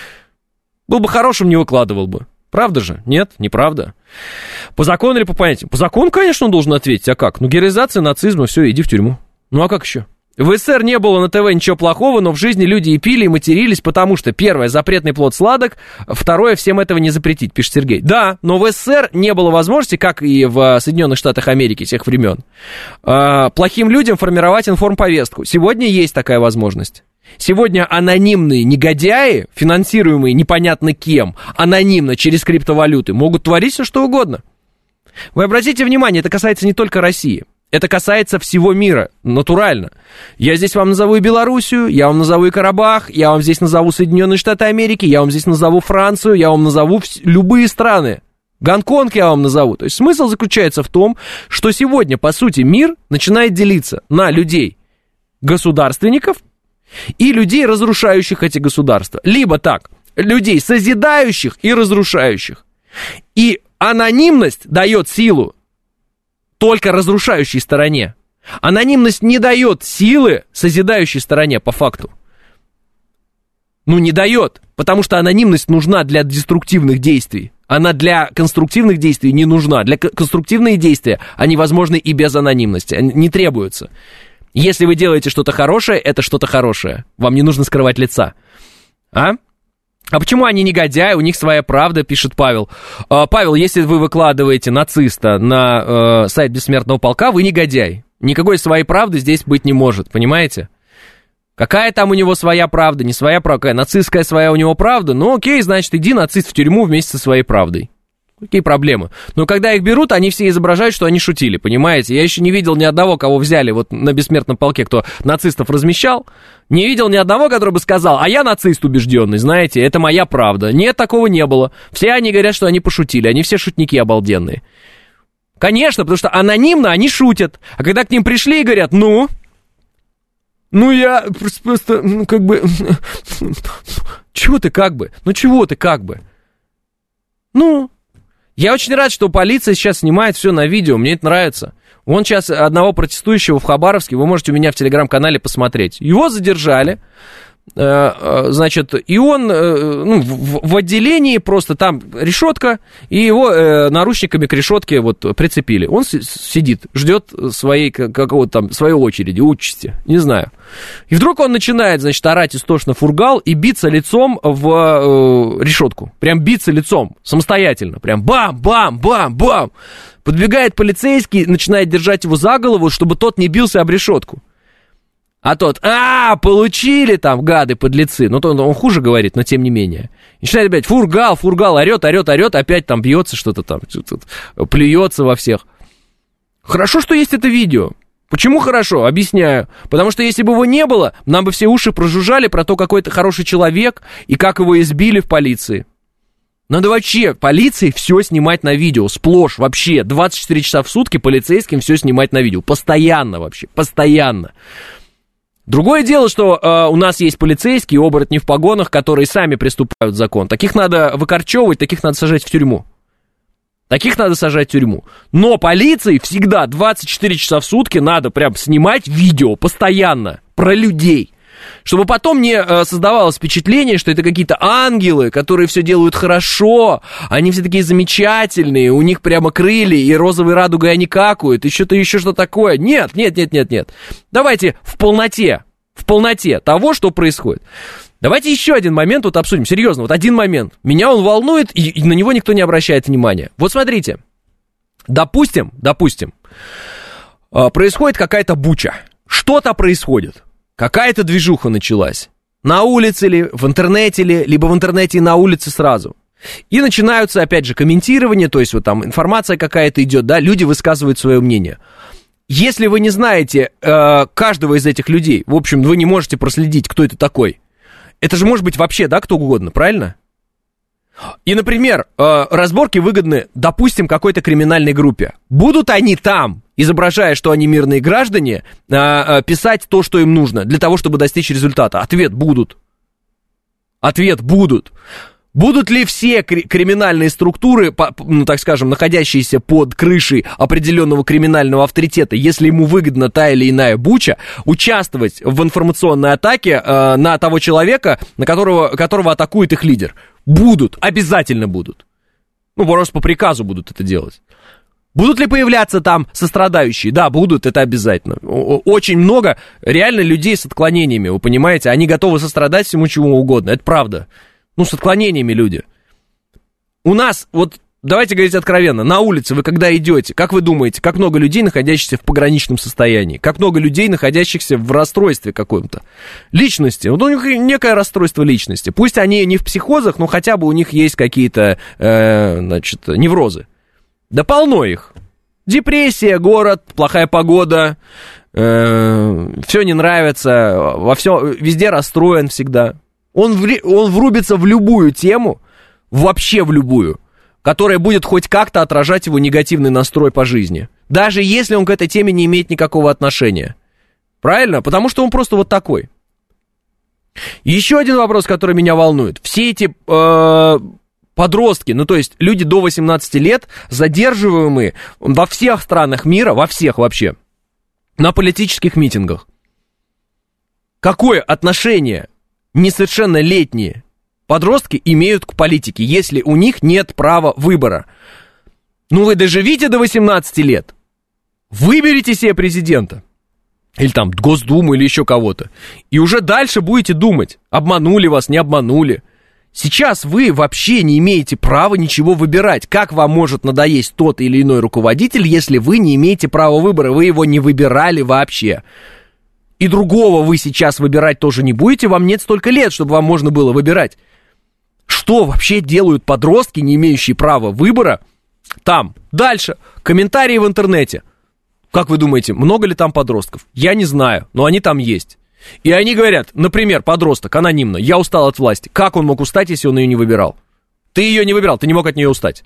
Speaker 2: Был бы хорошим, не выкладывал бы. Правда же? Нет, неправда. По закону или по понятиям? По закону, конечно, он должен ответить. А как? Ну, героизация нацизма, все, иди в тюрьму. Ну, а как еще? В СССР не было на ТВ ничего плохого, но в жизни люди и пили, и матерились, потому что, первое, запретный плод сладок, второе, всем этого не запретить, пишет Сергей. Да, но в СССР не было возможности, как и в Соединенных Штатах Америки тех времен, плохим людям формировать информповестку. Сегодня есть такая возможность. Сегодня анонимные негодяи, финансируемые непонятно кем, анонимно через криптовалюты, могут творить все, что угодно. Вы обратите внимание, это касается не только России. Это касается всего мира, натурально. Я здесь вам назову и Белоруссию, я вам назову и Карабах, я вам здесь назову Соединенные Штаты Америки, я вам здесь назову Францию, я вам назову вс- любые страны. Гонконг я вам назову. То есть смысл заключается в том, что сегодня, по сути, мир начинает делиться на людей государственников и людей, разрушающих эти государства. Либо так, людей созидающих и разрушающих. И анонимность дает силу только разрушающей стороне. Анонимность не дает силы созидающей стороне, по факту. Ну, не дает, потому что анонимность нужна для деструктивных действий. Она для конструктивных действий не нужна. Для конструктивных действий они возможны и без анонимности, они не требуются. Если вы делаете что-то хорошее, это что-то хорошее. Вам не нужно скрывать лица. А? А почему они негодяи? У них своя правда, пишет Павел. А, Павел, если вы выкладываете нациста на э, сайт Бессмертного полка, вы негодяй. Никакой своей правды здесь быть не может, понимаете? Какая там у него своя правда, не своя правда, какая нацистская своя у него правда? Ну окей, значит, иди, нацист, в тюрьму вместе со своей правдой. Какие проблемы? Но когда их берут, они все изображают, что они шутили, понимаете? Я еще не видел ни одного, кого взяли вот на Бессмертном полке, кто нацистов размещал. Не видел ни одного, который бы сказал: а я нацист убежденный, знаете, это моя правда. Нет, такого не было. Все они говорят, что они пошутили, они все шутники обалденные. Конечно, потому что анонимно они шутят. А когда к ним пришли и говорят: ну... Ну, я просто, ну, как бы... Чего ты как бы? Ну, чего ты как бы? Ну... Я очень рад, что полиция сейчас снимает все на видео, мне это нравится. Вон сейчас одного протестующего в Хабаровске, вы можете у меня в телеграм-канале посмотреть. Его задержали, Значит, и он ну, в, в отделении просто там решетка, и его э, наручниками к решетке вот прицепили. Он с- сидит, ждет своей, какого-то там, своей очереди, участи, не знаю. И вдруг он начинает, значит, орать истошно фургал и биться лицом в э, решетку. Прям биться лицом, самостоятельно. Прям бам-бам-бам-бам. Подбегает полицейский, начинает держать его за голову, чтобы тот не бился об решетку. А тот, а, получили там, гады, подлецы. Ну, то он, он хуже говорит, но тем не менее. И начинает опять, фургал, фургал, орет, орет, орет, опять там бьется что-то там, что-то, плюется во всех. Хорошо, что есть это видео. Почему хорошо? Объясняю. Потому что если бы его не было, нам бы все уши прожужжали про то, какой это хороший человек и как его избили в полиции. Надо вообще полиции все снимать на видео, сплошь, вообще. двадцать четыре часа в сутки полицейским все снимать на видео. Постоянно вообще, постоянно. Другое дело, что э, у нас есть полицейские, оборотни в погонах, которые сами приступают закон. Таких надо выкорчевывать, таких надо сажать в тюрьму. Таких надо сажать в тюрьму. Но полиции всегда двадцать четыре часа в сутки надо прям снимать видео постоянно про людей. Чтобы потом не э, создавалось впечатление, что это какие-то ангелы, которые все делают хорошо, они все такие замечательные, у них прямо крылья, и розовой радугой они какают, и что-то еще что такое. Нет, нет, нет, нет, нет. Давайте в полноте, в полноте того, что происходит. Давайте еще один момент вот обсудим, серьезно, вот один момент. Меня он волнует, и, и на него никто не обращает внимания. Вот смотрите, допустим, допустим, э, происходит какая-то буча, что-то происходит. Какая-то движуха началась. На улице ли, в интернете ли, либо в интернете и на улице сразу. И начинаются, опять же, комментирования, то есть вот там информация какая-то идет, да, люди высказывают свое мнение. Если вы не знаете э, каждого из этих людей, в общем, вы не можете проследить, кто это такой. Это же может быть вообще, да, кто угодно, правильно? И, например, э, разборки выгодны, допустим, какой-то криминальной группе. Будут они там, изображая, что они мирные граждане, э, э, писать то, что им нужно, для того, чтобы достичь результата? Ответ: будут. Ответ: будут. Будут ли все кри- криминальные структуры, по, ну, так скажем, находящиеся под крышей определенного криминального авторитета, если ему выгодна та или иная буча, участвовать в информационной атаке э, на того человека, на которого, которого атакует их лидер? Будут, обязательно будут. Ну, просто по приказу будут это делать. Будут ли появляться там сострадающие? Да, будут, это обязательно. Очень много реально людей с отклонениями, вы понимаете? Они готовы сострадать всему чему угодно, это правда. Ну, с отклонениями люди. У нас, вот, давайте говорить откровенно, на улице вы когда идете, как вы думаете, как много людей, находящихся в пограничном состоянии? Как много людей, находящихся в расстройстве каком-то? Личности. Вот у них некое расстройство личности. Пусть они не в психозах, но хотя бы у них есть какие-то, э, значит, неврозы. Да полно их. Депрессия, город, плохая погода, э, все не нравится, во все, везде расстроен всегда. Он, в, он врубится в любую тему, вообще в любую, которая будет хоть как-то отражать его негативный настрой по жизни. Даже если он к этой теме не имеет никакого отношения. Правильно? Потому что он просто вот такой. Еще один вопрос, который меня волнует. Все эти э, подростки, ну то есть люди до восемнадцати лет, задерживаемые во всех странах мира, во всех вообще, на политических митингах. Какое отношение несовершеннолетние подростки имеют к политике, если у них нет права выбора? Ну вы доживите до восемнадцати лет, выберите себе президента, или там Госдуму, или еще кого-то, и уже дальше будете думать, обманули вас, не обманули. Сейчас вы вообще не имеете права ничего выбирать. Как вам может надоесть тот или иной руководитель, если вы не имеете права выбора, вы его не выбирали вообще? И другого вы сейчас выбирать тоже не будете, вам нет столько лет, чтобы вам можно было выбирать. Что вообще делают подростки, не имеющие права выбора, там? Дальше. Комментарии в интернете. Как вы думаете, много ли там подростков? Я не знаю, но они там есть. И они говорят, например, подросток, анонимно: я устал от власти. Как он мог устать, если он ее не выбирал? Ты ее не выбирал, ты не мог от нее устать.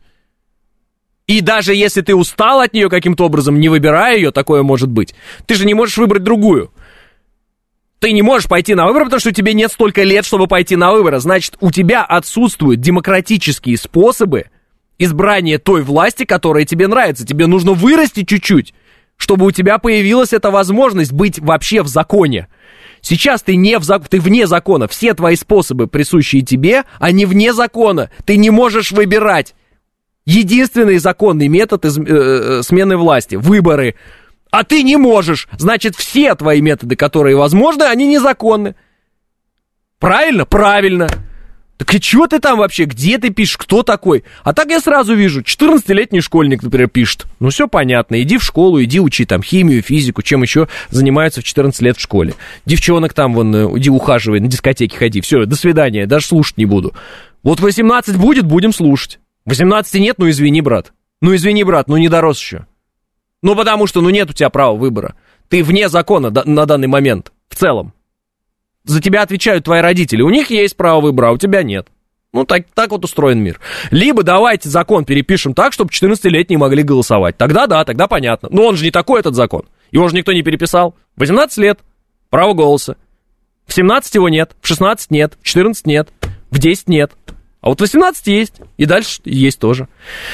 Speaker 2: И даже если ты устал от нее каким-то образом, не выбирая ее, такое может быть, ты же не можешь выбрать другую. Ты не можешь пойти на выборы, потому что у тебя нет столько лет, чтобы пойти на выборы. Значит, у тебя отсутствуют демократические способы избрания той власти, которая тебе нравится. Тебе нужно вырасти чуть-чуть, чтобы у тебя появилась эта возможность быть вообще в законе. Сейчас ты, не в зак... ты вне закона. Все твои способы, присущие тебе, они вне закона. Ты не можешь выбирать. Единственный законный метод из... э, смены власти — выборы. А ты не можешь. Значит, все твои методы, которые возможны, они незаконны. Правильно? Правильно. Так и что ты там вообще? Где ты пишешь? Кто такой? А так я сразу вижу, четырнадцатилетний школьник, например, пишет. Ну, все понятно. Иди в школу, иди учи там химию, физику, чем еще занимаются в четырнадцать лет в школе. Девчонок там, вон, иди ухаживай, на дискотеке ходи. Все, до свидания, даже слушать не буду. Вот восемнадцать будет, будем слушать. восемнадцати нет, ну извини, брат. Ну извини, брат, ну не дорос еще. Ну потому что, ну нет у тебя права выбора. Ты вне закона на данный момент, в целом. За тебя отвечают твои родители. У них есть право выбора, а у тебя нет. Ну, так, так вот устроен мир. Либо давайте закон перепишем так, чтобы четырнадцатилетние могли голосовать. Тогда да, тогда понятно. Но он же не такой, этот закон. Его же никто не переписал. восемнадцать лет, право голоса. В семнадцать его нет, в шестнадцать нет, в четырнадцать нет, в десять нет. А вот восемнадцать есть, и дальше есть тоже.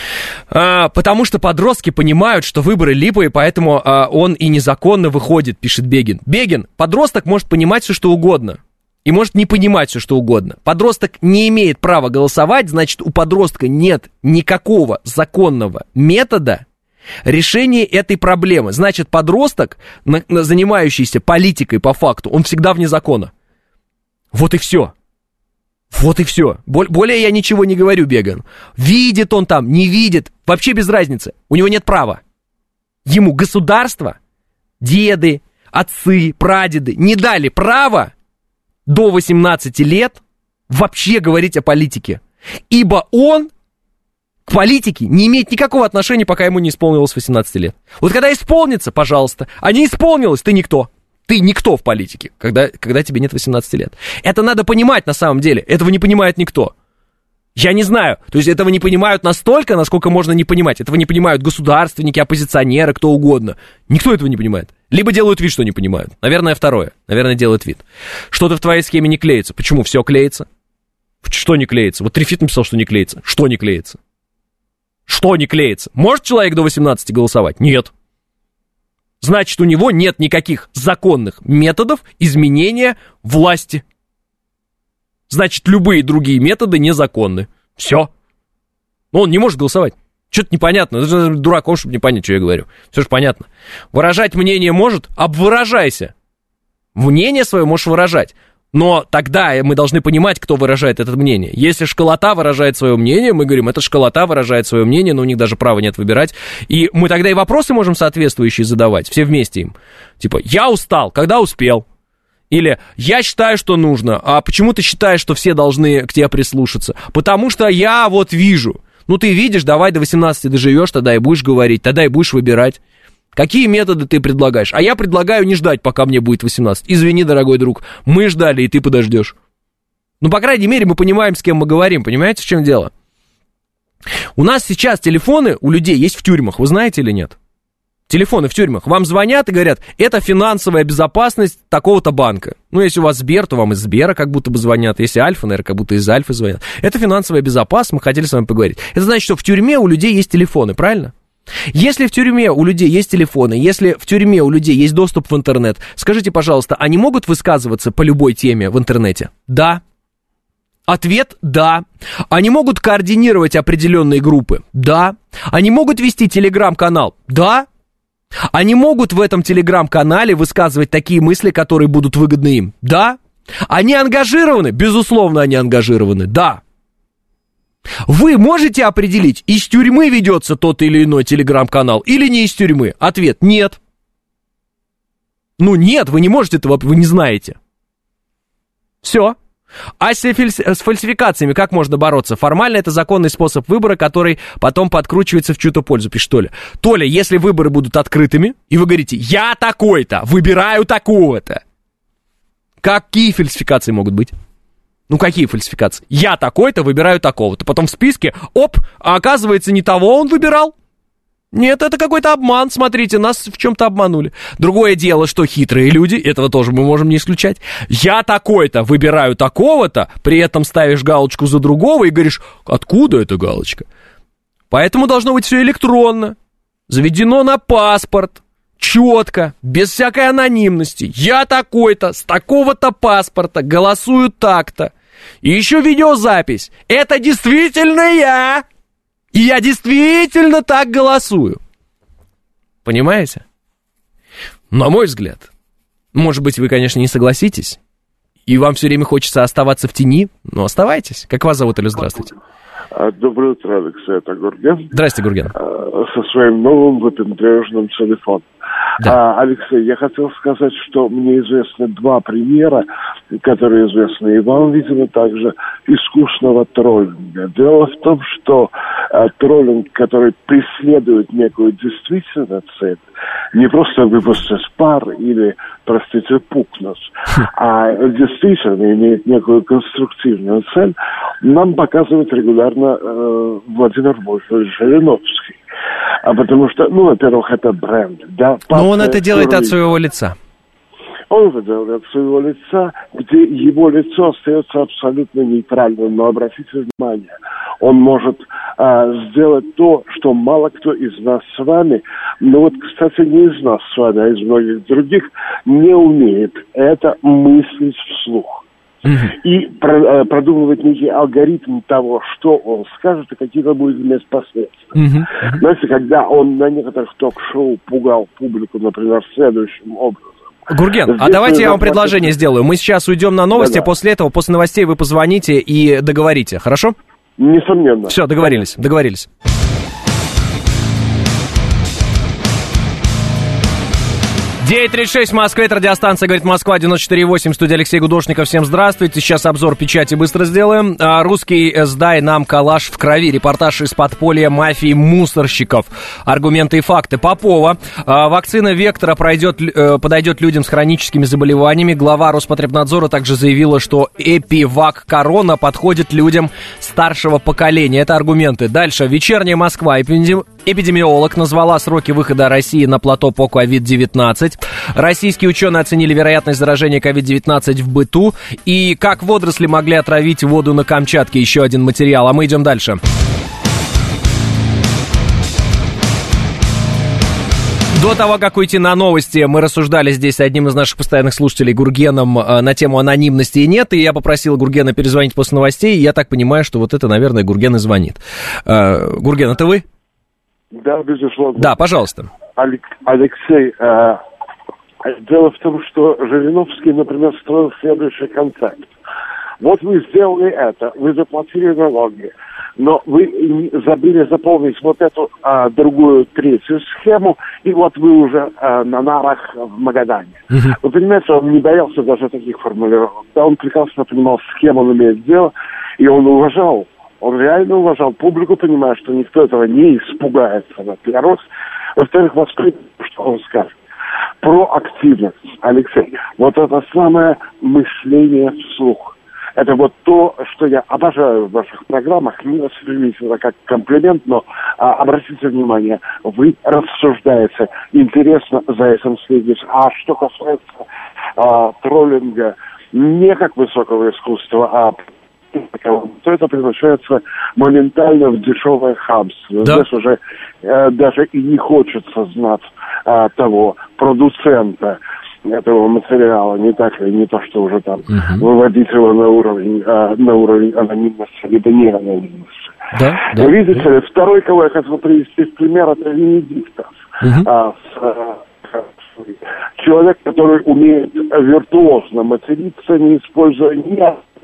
Speaker 2: А, потому что подростки понимают, что выборы липовые, поэтому а, он и незаконно выходит, пишет Бегин. Бегин, подросток может понимать все, что угодно. И может не понимать все, что угодно. Подросток не имеет права голосовать, значит, у подростка нет никакого законного метода решения этой проблемы. Значит, подросток, занимающийся политикой по факту, он всегда вне закона. Вот и все. Вот и все. Более я ничего не говорю Беган. Видит он там, не видит, вообще без разницы. У него нет права. Ему государство, деды, отцы, прадеды не дали права до восемнадцати лет вообще говорить о политике. Ибо он к политике не имеет никакого отношения, пока ему не исполнилось восемнадцать лет. Вот когда исполнится, пожалуйста, а не исполнилось, ты никто. Ты никто в политике, когда, когда тебе нет восемнадцати лет. Это надо понимать на самом деле. Этого не понимает никто. Я не знаю. То есть этого не понимают настолько, насколько можно не понимать. Этого не понимают государственники, оппозиционеры, кто угодно. Никто этого не понимает. Либо делают вид, что не понимают. Наверное, второе. Наверное, делают вид. Что-то в твоей схеме не клеится. Почему? Все клеится. Что не клеится? Вот Трифит написал, что не клеится. Что не клеится? Что не клеится? Может человек до восемнадцати голосовать? Нет. Значит, у него нет никаких законных методов изменения власти. Значит, любые другие методы незаконны. Все. Но он не может голосовать. Что-то непонятно. Даже дурак, он, чтобы не понять, что я говорю. Все же понятно. Выражать мнение может? Обвыражайся. Мнение свое можешь выражать. Но тогда мы должны понимать, кто выражает это мнение. Если школота выражает свое мнение, мы говорим, это школота выражает свое мнение, но у них даже права нет выбирать. И мы тогда и вопросы можем соответствующие задавать, все вместе им. Типа, я устал, когда успел? Или я считаю, что нужно. А почему ты считаешь, что все должны к тебе прислушаться? Потому что я вот вижу. Ну ты видишь, давай до восемнадцати доживешь, тогда и будешь говорить, тогда и будешь выбирать. Какие методы ты предлагаешь? А я предлагаю не ждать, пока мне будет восемнадцать. Извини, дорогой друг, мы ждали, и ты подождешь. Ну, по крайней мере, мы понимаем, с кем мы говорим. Понимаете, в чем дело? У нас сейчас телефоны у людей есть в тюрьмах, вы знаете или нет? Телефоны в тюрьмах. Вам звонят и говорят, это финансовая безопасность такого-то банка. Ну, если у вас Сбер, то вам из Сбера как будто бы звонят. Если Альфа, наверное, как будто из Альфы звонят. Это финансовая безопасность, мы хотели с вами поговорить. Это значит, что в тюрьме у людей есть телефоны, правильно? Если в тюрьме у людей есть телефоны, если в тюрьме у людей есть доступ в интернет, скажите, пожалуйста, они могут высказываться по любой теме в интернете? Да. Ответ – да. Они могут координировать определенные группы? Да. Они могут вести телеграм-канал? Да. Они могут в этом телеграм-канале высказывать такие мысли, которые будут выгодны им? Да. Они ангажированы? Безусловно, они ангажированы. Да. Вы можете определить, из тюрьмы ведется тот или иной телеграм-канал или не из тюрьмы? Ответ – нет. Ну нет, вы не можете этого, вы не знаете. Все. А с фальсификациями как можно бороться? Формально это законный способ выбора, который потом подкручивается в чью-то пользу, пишет Толя. Толя, если выборы будут открытыми, и вы говорите, я такой-то, выбираю такого-то, какие фальсификации могут быть? Ну, какие фальсификации? Я такой-то, выбираю такого-то. Потом в списке, оп, а оказывается, не того он выбирал. Нет, это какой-то обман, смотрите, нас в чем-то обманули. Другое дело, что хитрые люди, этого тоже мы можем не исключать. Я такой-то, выбираю такого-то, при этом ставишь галочку за другого и говоришь, откуда эта галочка? Поэтому должно быть все электронно, заведено на паспорт, четко, без всякой анонимности. Я такой-то, с такого-то паспорта, голосую так-то. И еще видеозапись. Это действительно я. И я действительно так голосую. Понимаете? На мой взгляд, может быть, вы, конечно, не согласитесь, и вам все время хочется оставаться в тени, но оставайтесь. Как вас зовут, или здравствуйте?
Speaker 4: Доброе утро, Алексей, это Гурген.
Speaker 2: Здрасте, Гурген.
Speaker 4: Со своим новым выпендрежным телефоном. Да. А, Алексей, я хотел сказать, что мне известны два примера, которые известны и вам, видимо, также искусного троллинга. Дело в том, что а, троллинг, который преследует некую действительную цель, не просто выпустить пар или, простите, пукнуть, а действительно имеет некую конструктивную цель, нам показывает регулярно э, Владимир Вольфович Жириновский. А потому что, ну, во-первых, это бренд. Да,
Speaker 2: но он это делает от своего лица.
Speaker 4: Он это делает от своего лица, где его лицо остается абсолютно нейтральным. Но обратите внимание, он может а, сделать то, что мало кто из нас с вами, ну вот, кстати, не из нас с вами, а из многих других, не умеет. Это мыслить вслух. Uh-huh. И про, продумывать некий алгоритм того, что он скажет и какие-то будет иметь последствия. Uh-huh. Uh-huh. Знаете, когда он на некоторых ток-шоу пугал публику, например, следующим образом.
Speaker 2: Гурген, здесь а давайте я вам предложение сделаю. Мы сейчас уйдем на новости, да-да. После этого, после новостей вы позвоните и договорите, хорошо?
Speaker 4: Несомненно.
Speaker 2: Все, договорились, договорились. девять тридцать шесть в Москве, это радиостанция «Говорит Москва», девяносто четыре восемь, студия Алексей Гудошников. Всем здравствуйте, сейчас обзор печати быстро сделаем. А, русский «Сдай нам калаш в крови», репортаж из подполья мафии мусорщиков. Аргументы и факты. Попова. А, вакцина «Вектора» пройдет, подойдет людям с хроническими заболеваниями. Глава Роспотребнадзора также заявила, что «Эпивак Корона» подходит людям старшего поколения. Это аргументы. Дальше. «Вечерняя Москва». Эпидеми... Эпидемиолог назвала сроки выхода России на плато по ковид девятнадцать. Российские ученые оценили вероятность заражения ковид девятнадцать в быту. И как водоросли могли отравить воду на Камчатке. Еще один материал. А мы идем дальше. До того, как уйти на новости, мы рассуждали здесь с одним из наших постоянных слушателей, Гургеном, на тему анонимности и нет. И я попросил Гургена перезвонить после новостей. И я так понимаю, что вот это, наверное, Гурген и звонит. Гурген, это вы?
Speaker 4: Да, безусловно.
Speaker 2: Да, пожалуйста.
Speaker 4: Алексей, э, дело в том, что Жириновский, например, строил следующий концепт. Вот вы сделали это, вы заплатили налоги, но вы забыли заполнить вот эту а, другую, третью схему, и вот вы уже а, на нарах в Магадане. Uh-huh. Вы понимаете, он не боялся даже таких формулировок. Да, он прекрасно понимал, с кем он имеет дело, и он уважал. Он реально уважал публику, понимая, что никто этого не испугается, во-первых. Во-вторых, воспринять, что он скажет. Проактивность, Алексей. Вот это самое мышление вслух. Это вот то, что я обожаю в ваших программах. Не воспримите это как комплимент, но а, обратите внимание, вы рассуждаете. Интересно за этим следить. А что касается а, троллинга, не как высокого искусства, а то это превращается моментально в дешевое хамство. Да. Здесь уже э, даже и не хочется знать э, того продуцента этого материала, не так ли, не то, что уже там uh-huh. выводить его на уровень, э, на уровень анонимности, либо не анонимности. Да, да, Вы видите да. ли, второй, кого я хотел привести в пример, это Венедиктов. Uh-huh. А, с, а, человек, который умеет виртуозно материться, не используя ни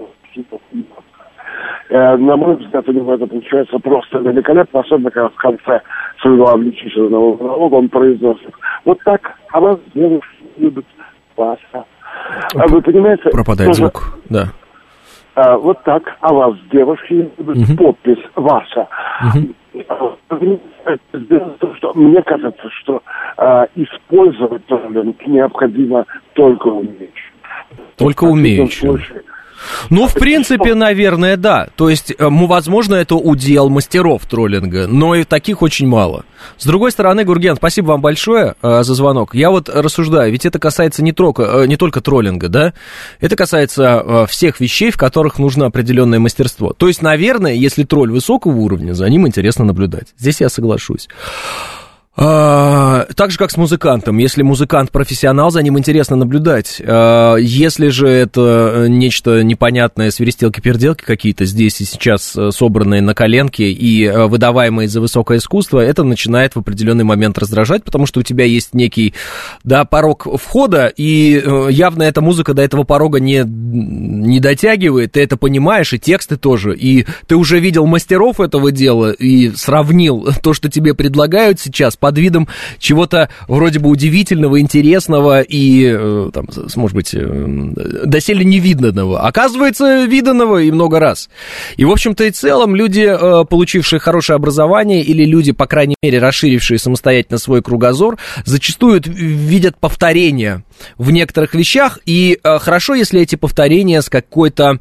Speaker 4: Э, на мой взгляд, у него это получается просто великолепно, особенно когда в конце своего обличительного монолога он произносит: вот так, а вас девушки любят Вася. А вы понимаете?
Speaker 2: Пропадает тоже, звук, да.
Speaker 4: А, вот так, а вас девушки любят угу. подпись Вася. Угу. Что, мне кажется, что а, использовать троллинг необходимо только умеючи.
Speaker 2: Только умеючи. Ну, в принципе, наверное, да. То есть, возможно, это удел мастеров троллинга, но и таких очень мало. С другой стороны, Гурген, спасибо вам большое э, за звонок. Я вот рассуждаю, ведь это касается не только, э, не только троллинга, да? Это касается э, всех вещей, в которых нужно определенное мастерство. То есть, наверное, если тролль высокого уровня, за ним интересно наблюдать. Здесь я соглашусь. А, так же, как с музыкантом. Если музыкант профессионал, за ним интересно наблюдать. А, если же это нечто непонятное, свиристелки-перделки какие-то здесь и сейчас собранные на коленке и выдаваемые за высокое искусство, это начинает в определенный момент раздражать, потому что у тебя есть некий, да, порог входа, и явно эта музыка до этого порога не, не дотягивает, ты это понимаешь, и тексты тоже, и ты уже видел мастеров этого дела и сравнил то, что тебе предлагают сейчас, под видом чего-то вроде бы удивительного, интересного и, там, может быть, доселе невиданного. Оказывается, виданного и много раз. И, в общем-то и целом, люди, получившие хорошее образование, или люди, по крайней мере, расширившие самостоятельно свой кругозор, зачастую видят повторения в некоторых вещах, и хорошо, если эти повторения с какой-то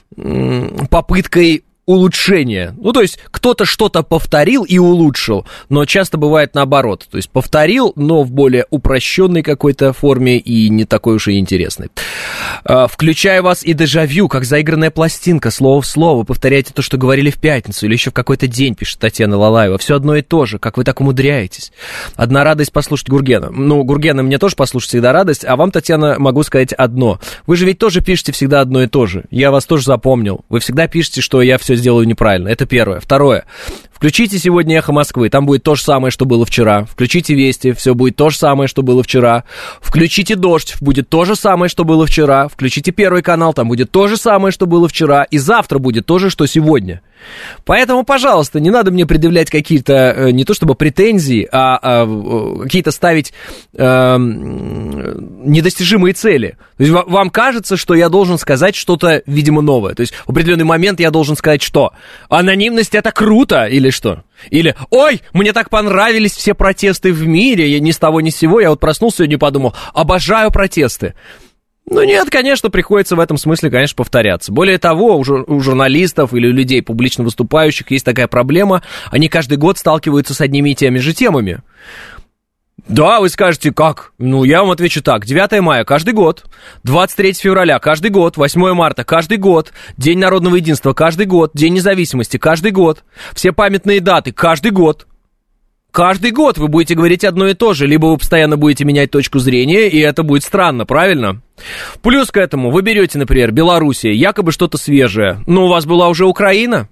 Speaker 2: попыткой улучшение. Ну, то есть, кто-то что-то повторил и улучшил, но часто бывает наоборот. То есть, повторил, но в более упрощенной какой-то форме и не такой уж и интересной. Включая вас и дежавю, как заигранная пластинка, слово в слово. Повторяйте то, что говорили в пятницу или еще в какой-то день, пишет Татьяна Лалаева. Все одно и то же, как вы так умудряетесь. Одна радость послушать Гургена. Ну, Гургена мне тоже послушать всегда радость, а вам, Татьяна, могу сказать одно. Вы же ведь тоже пишете всегда одно и то же. Я вас тоже запомнил. Вы всегда пишете, что я все сделаю неправильно. Это первое. Второе. Включите сегодня «Эхо Москвы», там будет то же самое, что было вчера. Включите «Вести», все будет то же самое, что было вчера. Включите «Дождь», будет то же самое, что было вчера. Включите Первый канал, там будет то же самое, что было вчера. И завтра будет то же, что сегодня. Поэтому, пожалуйста, не надо мне предъявлять какие-то, не то чтобы претензии, а, а какие-то ставить а, недостижимые цели. То есть вам кажется, что я должен сказать что-то, видимо, новое. То есть в определенный момент я должен сказать, что анонимность — это круто, или что? Или, ой, мне так понравились все протесты в мире, я ни с того ни с сего, я вот проснулся сегодня и подумал, обожаю протесты. Ну нет, конечно, приходится в этом смысле, конечно, повторяться. Более того, у, жур- у журналистов или у людей, публично выступающих, есть такая проблема, они каждый год сталкиваются с одними и теми же темами. Да, вы скажете, как? Ну, я вам отвечу так. девятое мая каждый год, двадцать третьего февраля каждый год, восьмое марта каждый год, День народного единства каждый год, День независимости каждый год, все памятные даты каждый год. Каждый год вы будете говорить одно и то же, либо вы постоянно будете менять точку зрения, и это будет странно, правильно? Плюс к этому вы берете, например, Белоруссия, якобы что-то свежее, но у вас была уже Украина.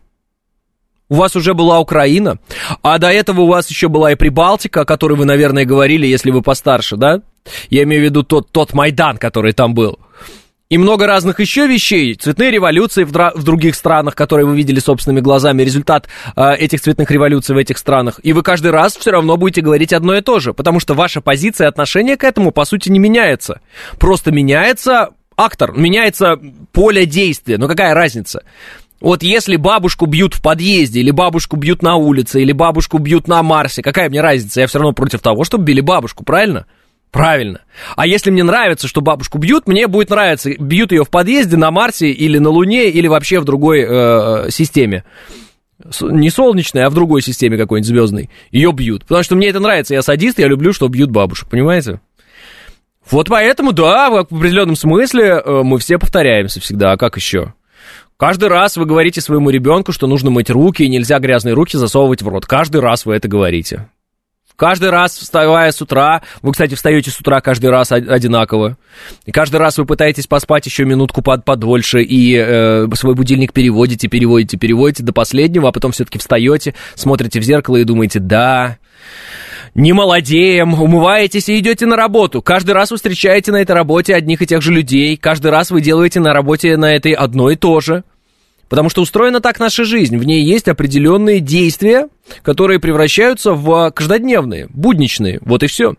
Speaker 2: У вас уже была Украина, а до этого у вас еще была и Прибалтика, о которой вы, наверное, говорили, если вы постарше, да? Я имею в виду тот, тот Майдан, который там был. И много разных еще вещей, цветные революции в, дра- в других странах, которые вы видели собственными глазами, результат э, этих цветных революций в этих странах. И вы каждый раз все равно будете говорить одно и то же, потому что ваша позиция и отношение к этому, по сути, не меняется. Просто меняется актор, меняется поле действия. Но какая разница? Вот если бабушку бьют в подъезде, или бабушку бьют на улице, или бабушку бьют на Марсе, какая мне разница? Я все равно против того, чтобы били бабушку, правильно? Правильно. А если мне нравится, что бабушку бьют, мне будет нравиться, бьют ее в подъезде, на Марсе, или на Луне, или вообще в другой э, системе. Не солнечной, а в другой системе какой-нибудь звездной. Ее бьют. Потому что мне это нравится, я садист, я люблю, что бьют бабушек, понимаете? Вот поэтому, да, в определенном смысле э, мы все повторяемся всегда, а как еще? Каждый раз вы говорите своему ребенку, что нужно мыть руки, и нельзя грязные руки засовывать в рот. Каждый раз вы это говорите. Каждый раз, вставая с утра, вы, кстати, встаете с утра каждый раз одинаково, и каждый раз вы пытаетесь поспать еще минутку под, подольше, и э, свой будильник переводите, переводите, переводите до последнего, а потом все-таки встаете, смотрите в зеркало и думаете, да, не молодеем, умываетесь и идете на работу. Каждый раз вы встречаете на этой работе одних и тех же людей, каждый раз вы делаете на работе на этой одно и то же. Потому что устроена так наша жизнь. В ней есть определенные действия, которые превращаются в каждодневные, будничные. Вот и все.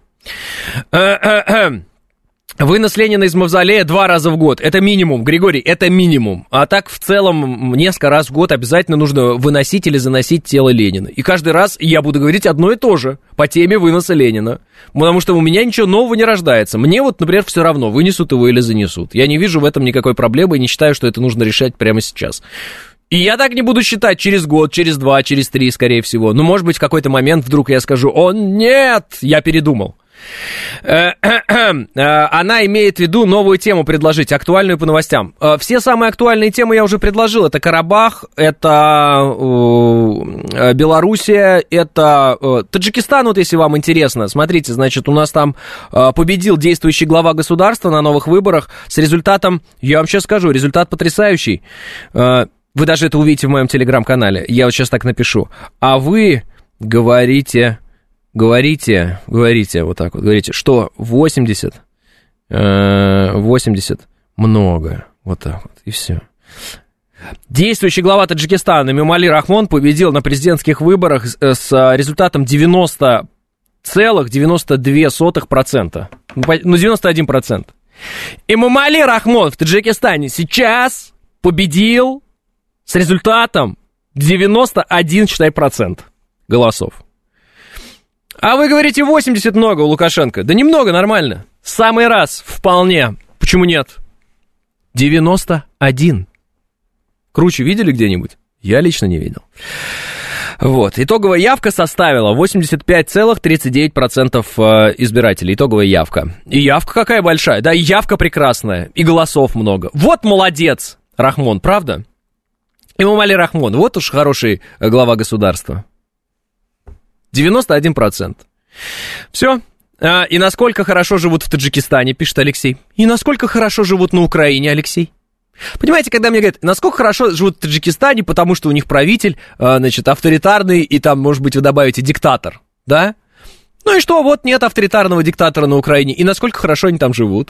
Speaker 2: Вынос Ленина из мавзолея два раза в год. Это минимум, Григорий, это минимум. А так в целом несколько раз в год обязательно нужно выносить или заносить тело Ленина. И каждый раз я буду говорить одно и то же по теме выноса Ленина. Потому что у меня ничего нового не рождается. Мне вот, например, все равно, вынесут его или занесут. Я не вижу в этом никакой проблемы и не считаю, что это нужно решать прямо сейчас. И я так не буду считать через год, через два, через три, скорее всего. Но, может быть, в какой-то момент вдруг я скажу, о, нет, я передумал. Она имеет в виду новую тему предложить, актуальную по новостям. Все самые актуальные темы я уже предложил. Это Карабах, это Белоруссия, это Таджикистан, вот если вам интересно. Смотрите, значит, у нас там победил действующий глава государства на новых выборах с результатом, я вам сейчас скажу, результат потрясающий. Вы даже это увидите в моем телеграм-канале. Я вот сейчас так напишу. А вы говорите... Говорите, говорите, вот так вот, говорите, что восемьдесят, восемьдесят много, вот так вот, и все. Действующий глава Таджикистана Эмомали Рахмон победил на президентских выборах с результатом девяносто целых девяносто две сотых процента, ну, девяносто один процент. Эмомали Рахмон в Таджикистане сейчас победил с результатом девяносто один, считай, процент голосов. А вы говорите, восемьдесят много у Лукашенко. Да немного, нормально. Самый раз, вполне. Почему нет? девяносто один. Круче видели где-нибудь? Я лично не видел. Вот. Итоговая явка составила восемьдесят пять целых тридцать девять сотых процента избирателей. Итоговая явка. И явка какая большая. Да, и явка прекрасная. И голосов много. Вот молодец, Рахмон, правда? Эмомали Рахмон. Вот уж хороший глава государства. девяносто один процент. Все. А, и насколько хорошо живут в Таджикистане, пишет Алексей. И насколько хорошо живут на Украине, Алексей. Понимаете, когда мне говорят, насколько хорошо живут в Таджикистане, потому что у них правитель, а, значит, авторитарный, и там, может быть, вы добавите диктатор, да? Ну и что, вот нет авторитарного диктатора на Украине, и насколько хорошо они там живут.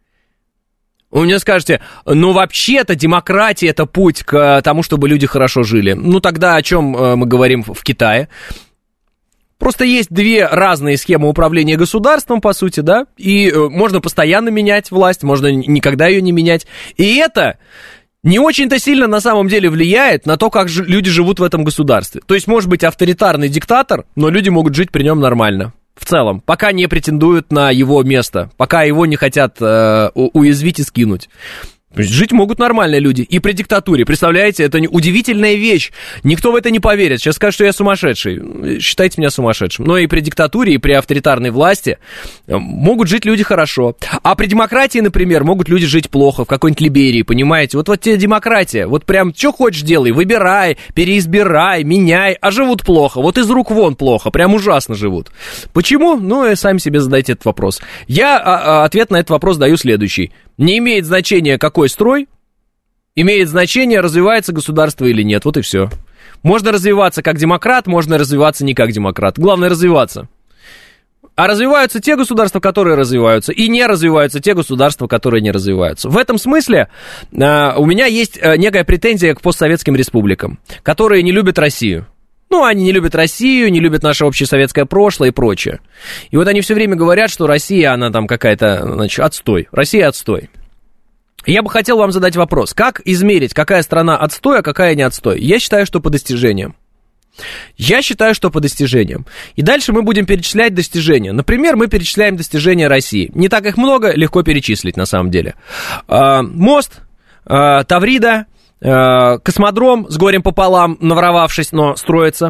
Speaker 2: Вы мне скажете, ну вообще-то демократия это путь к тому, чтобы люди хорошо жили. Ну тогда о чем мы говорим в Китае? Просто есть две разные схемы управления государством, по сути, да, и э, можно постоянно менять власть, можно никогда ее не менять, и это не очень-то сильно на самом деле влияет на то, как ж- люди живут в этом государстве. То есть, может быть, авторитарный диктатор, но люди могут жить при нем нормально, в целом, пока не претендуют на его место, пока его не хотят э, уязвить и скинуть. Жить могут нормальные люди и при диктатуре, представляете, это удивительная вещь, никто в это не поверит, сейчас скажут, что я сумасшедший, считайте меня сумасшедшим, но и при диктатуре, и при авторитарной власти могут жить люди хорошо, а при демократии, например, могут люди жить плохо, в какой-нибудь Либерии, понимаете, вот, вот тебе демократия, вот прям что хочешь делай, выбирай, переизбирай, меняй, а живут плохо, вот из рук вон плохо, прям ужасно живут. Почему? Ну, и сами себе задайте этот вопрос. Я а, а, ответ на этот вопрос даю следующий. Не имеет значения, какой строй, имеет значение, развивается государство или нет, вот и все. Можно развиваться как демократ, можно развиваться не как демократ, главное развиваться. А развиваются те государства, которые развиваются, и не развиваются те государства, которые не развиваются. В этом смысле э, у меня есть э, некая претензия к постсоветским республикам, которые не любят Россию. Ну, они не любят Россию, не любят наше общее советское прошлое и прочее. И вот они все время говорят, что Россия, она там какая-то, значит, отстой. Россия отстой. Я бы хотел вам задать вопрос. Как измерить, какая страна отстой, а какая не отстой? Я считаю, что по достижениям. Я считаю, что по достижениям. И дальше мы будем перечислять достижения. Например, мы перечисляем достижения России. Не так их много, легко перечислить на самом деле. Мост, Таврида, космодром с горем пополам, наворовавшись, но строится,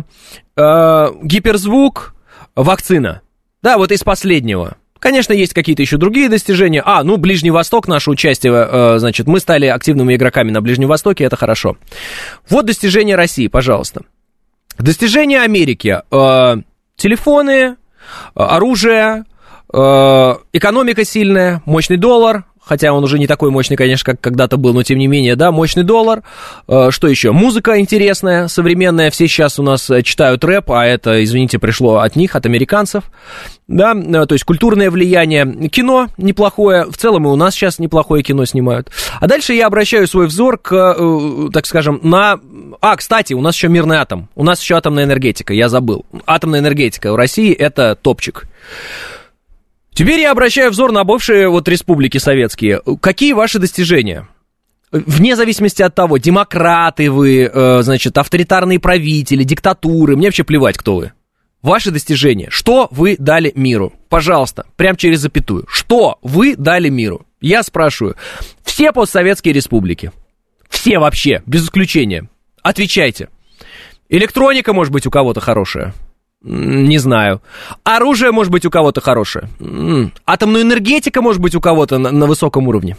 Speaker 2: гиперзвук, вакцина. Да, вот из последнего. Конечно, есть какие-то еще другие достижения. А, ну, Ближний Восток, наше участие, значит, мы стали активными игроками на Ближнем Востоке, это хорошо. Вот достижения России, пожалуйста. Достижения Америки. Телефоны, оружие, экономика сильная, мощный доллар. Хотя он уже не такой мощный, конечно, как когда-то был, но тем не менее, да, мощный доллар. Что еще? Музыка интересная, современная. Все сейчас у нас читают рэп, а это, извините, пришло от них, от американцев. Да, то есть культурное влияние. Кино неплохое. В целом и у нас сейчас неплохое кино снимают. А дальше я обращаю свой взор к, так скажем, на... А, кстати, у нас еще мирный атом. У нас еще атомная энергетика, я забыл. Атомная энергетика у России это топчик. Теперь я обращаю взор на бывшие вот республики советские. Какие ваши достижения? Вне зависимости от того, демократы вы, э, значит, авторитарные правители, диктатуры, мне вообще плевать, кто вы. Ваши достижения. Что вы дали миру? Пожалуйста, прям через запятую. Что вы дали миру? Я спрашиваю. Все постсоветские республики. Все вообще, без исключения. Отвечайте. Электроника, может быть, у кого-то хорошая. Не знаю. Оружие, может быть, у кого-то хорошее. Атомная энергетика, может быть, у кого-то на, на высоком уровне.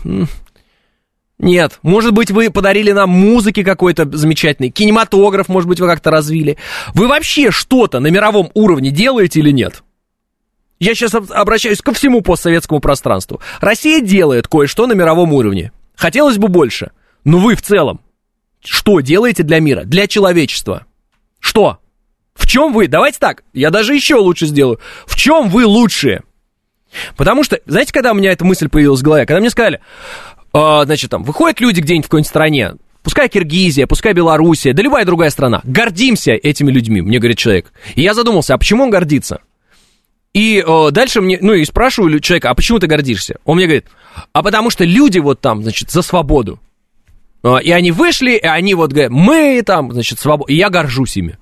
Speaker 2: Нет. Может быть, вы подарили нам музыки какой-то замечательный. Кинематограф, может быть, вы как-то развили. Вы вообще что-то на мировом уровне делаете или нет? Я сейчас обращаюсь ко всему постсоветскому пространству. Россия делает кое-что на мировом уровне. Хотелось бы больше. Но вы в целом что делаете для мира, для человечества? Что? В чем вы? Давайте так, я даже еще лучше сделаю. В чем вы лучшие? Потому что, знаете, когда у меня эта мысль появилась в голове? Когда мне сказали, э, значит, там, выходят люди где-нибудь в какой-нибудь стране, пускай Киргизия, пускай Белоруссия, да любая другая страна, гордимся этими людьми, мне говорит человек. И я задумался, а почему он гордится? И э, дальше мне, ну, и спрашиваю человека, а почему ты гордишься? Он мне говорит, а потому что люди вот там, значит, за свободу. Э, и они вышли, и они вот говорят, мы там, значит, свобода. И я горжусь ими.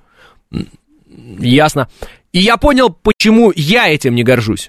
Speaker 2: Ясно. И я понял, почему я этим не горжусь.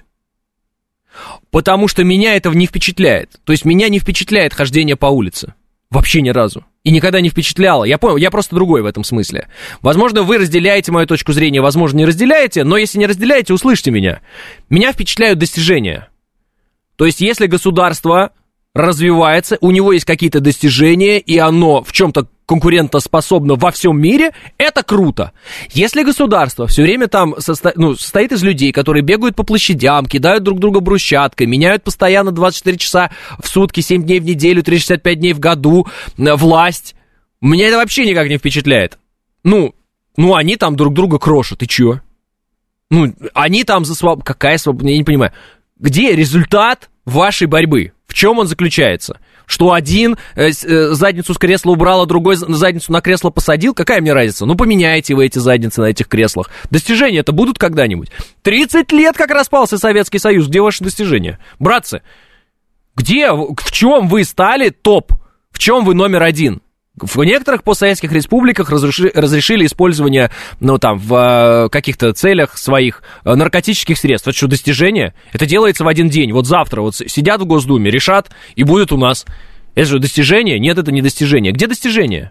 Speaker 2: Потому что меня это не впечатляет. То есть меня не впечатляет хождение по улице. Вообще ни разу. И никогда не впечатляло. Я понял, я просто другой в этом смысле. Возможно, вы разделяете мою точку зрения, возможно, не разделяете, но если не разделяете, услышьте меня. Меня впечатляют достижения. То есть если государство развивается, у него есть какие-то достижения, и оно в чем-то конкурентоспособно во всем мире, это круто. Если государство все время там состо... ну, состоит из людей, которые бегают по площадям, кидают друг друга брусчаткой, меняют постоянно двадцать четыре часа в сутки, семь дней в неделю, триста шестьдесят пять дней в году власть, меня это вообще никак не впечатляет. Ну, ну они там друг друга крошат, и чё? Ну, они там за свободу... Какая свобода? Я не понимаю. Где результат вашей борьбы? В чем он заключается? Что один э, э, задницу с кресла убрал, а другой задницу на кресло посадил? Какая мне разница? Ну, поменяйте вы эти задницы на этих креслах. Достижения-то будут когда-нибудь? тридцать лет как распался Советский Союз. Где ваши достижения? Братцы, где, в чем вы стали топ? В чем вы номер один? В некоторых постсоветских республиках разреши, разрешили использование, ну, там, в э, каких-то целях своих э, наркотических средств. Это что, достижение? Это делается в один день. Вот завтра вот сидят в Госдуме, решат, и будет у нас. Это же достижение? Нет, это не достижение. Где достижения?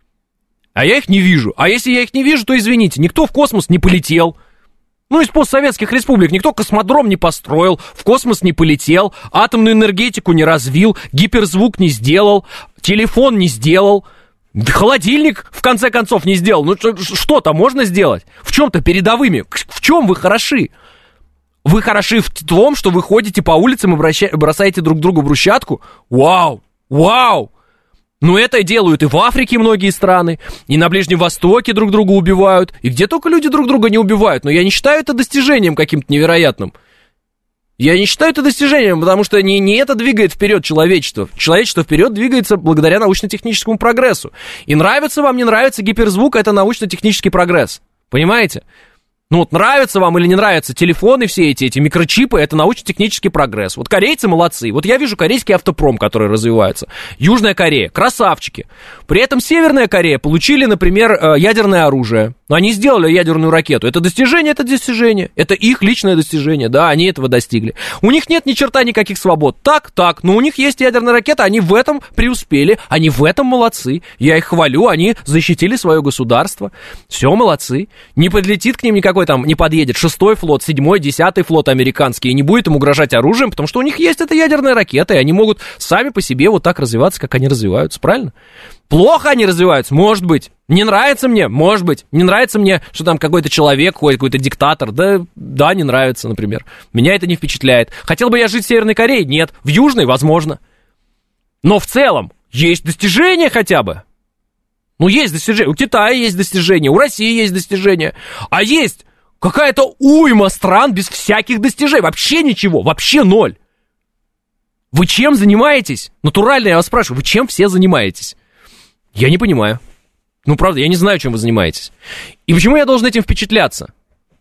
Speaker 2: А я их не вижу. А если я их не вижу, то извините, никто в космос не полетел. Ну, из постсоветских республик никто космодром не построил, в космос не полетел, атомную энергетику не развил, гиперзвук не сделал, телефон не сделал, холодильник, в конце концов, не сделал. Ну, что-то можно сделать? В чем-то передовыми. В чем вы хороши? Вы хороши в том, что вы ходите по улицам и бросаете друг другу брусчатку? Вау! Вау! Ну, это делают и в Африке многие страны, и на Ближнем Востоке друг друга убивают, и где только люди друг друга не убивают. Но я не считаю это достижением каким-то невероятным. Я не считаю это достижением, потому что не, не это двигает вперед человечество. Человечество вперед двигается благодаря научно-техническому прогрессу. И нравится вам, не нравится гиперзвук, это научно-технический прогресс. Понимаете? Ну вот нравится вам или не нравятся телефоны все эти, эти микрочипы, это научно-технический прогресс. Вот корейцы молодцы. Вот я вижу корейский автопром, который развивается. Южная Корея, красавчики. При этом Северная Корея получили, например, ядерное оружие. Они сделали ядерную ракету. Это достижение, это достижение. Это их личное достижение, да, они этого достигли. У них нет ни черта никаких свобод. Так, так, но у них есть ядерная ракета, они в этом преуспели, они в этом молодцы. Я их хвалю, они защитили свое государство. Все, молодцы. Не подлетит к ним никакой там, не подъедет шестой флот, седьмой, десятый флот американский, и не будет им угрожать оружием, потому что у них есть эта ядерная ракета, и они могут сами по себе вот так развиваться, как они развиваются, правильно? Плохо они развиваются? Может быть. Не нравится мне? Может быть. Не нравится мне, что там какой-то человек ходит, какой-то диктатор? Да, да, не нравится, например. Меня это не впечатляет. Хотел бы я жить в Северной Корее? Нет. В Южной? Возможно. Но в целом есть достижения хотя бы. Ну, есть достижения. У Китая есть достижения, у России есть достижения. А есть какая-то уйма стран без всяких достижений. Вообще ничего, вообще ноль. Вы чем занимаетесь? Натурально я вас спрашиваю, вы чем все занимаетесь? Я не понимаю. Ну, правда, я не знаю, чем вы занимаетесь. И почему я должен этим впечатляться?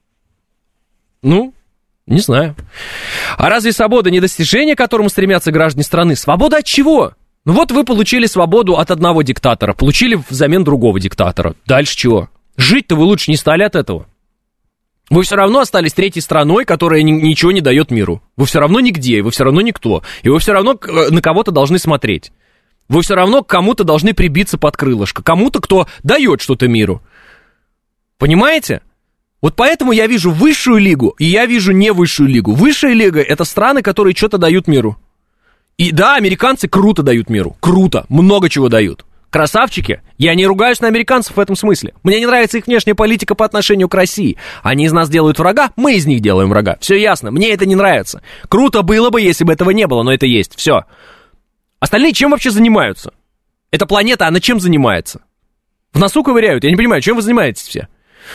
Speaker 2: Ну, не знаю. А разве свобода не достижение, к которому стремятся граждане страны? Свобода от чего? Ну вот вы получили свободу от одного диктатора, получили взамен другого диктатора. Дальше чего? Жить-то вы лучше не стали от этого. Вы все равно остались третьей страной, которая ни- ничего не дает миру. Вы все равно нигде, вы все равно никто. И вы все равно на кого-то должны смотреть. Вы все равно к кому-то должны прибиться под крылышко. Кому-то, кто дает что-то миру. Понимаете? Вот поэтому я вижу высшую лигу, и я вижу не высшую лигу. Высшая лига — это страны, которые что-то дают миру. И да, американцы круто дают миру. Круто. Много чего дают. Красавчики. Я не ругаюсь на американцев в этом смысле. Мне не нравится их внешняя политика по отношению к России. Они из нас делают врага, мы из них делаем врага. Все ясно. Мне это не нравится. Круто было бы, если бы этого не было, но это есть. Все. Остальные чем вообще занимаются? Эта планета, она чем занимается? В носу ковыряют. Я не понимаю, чем вы занимаетесь все?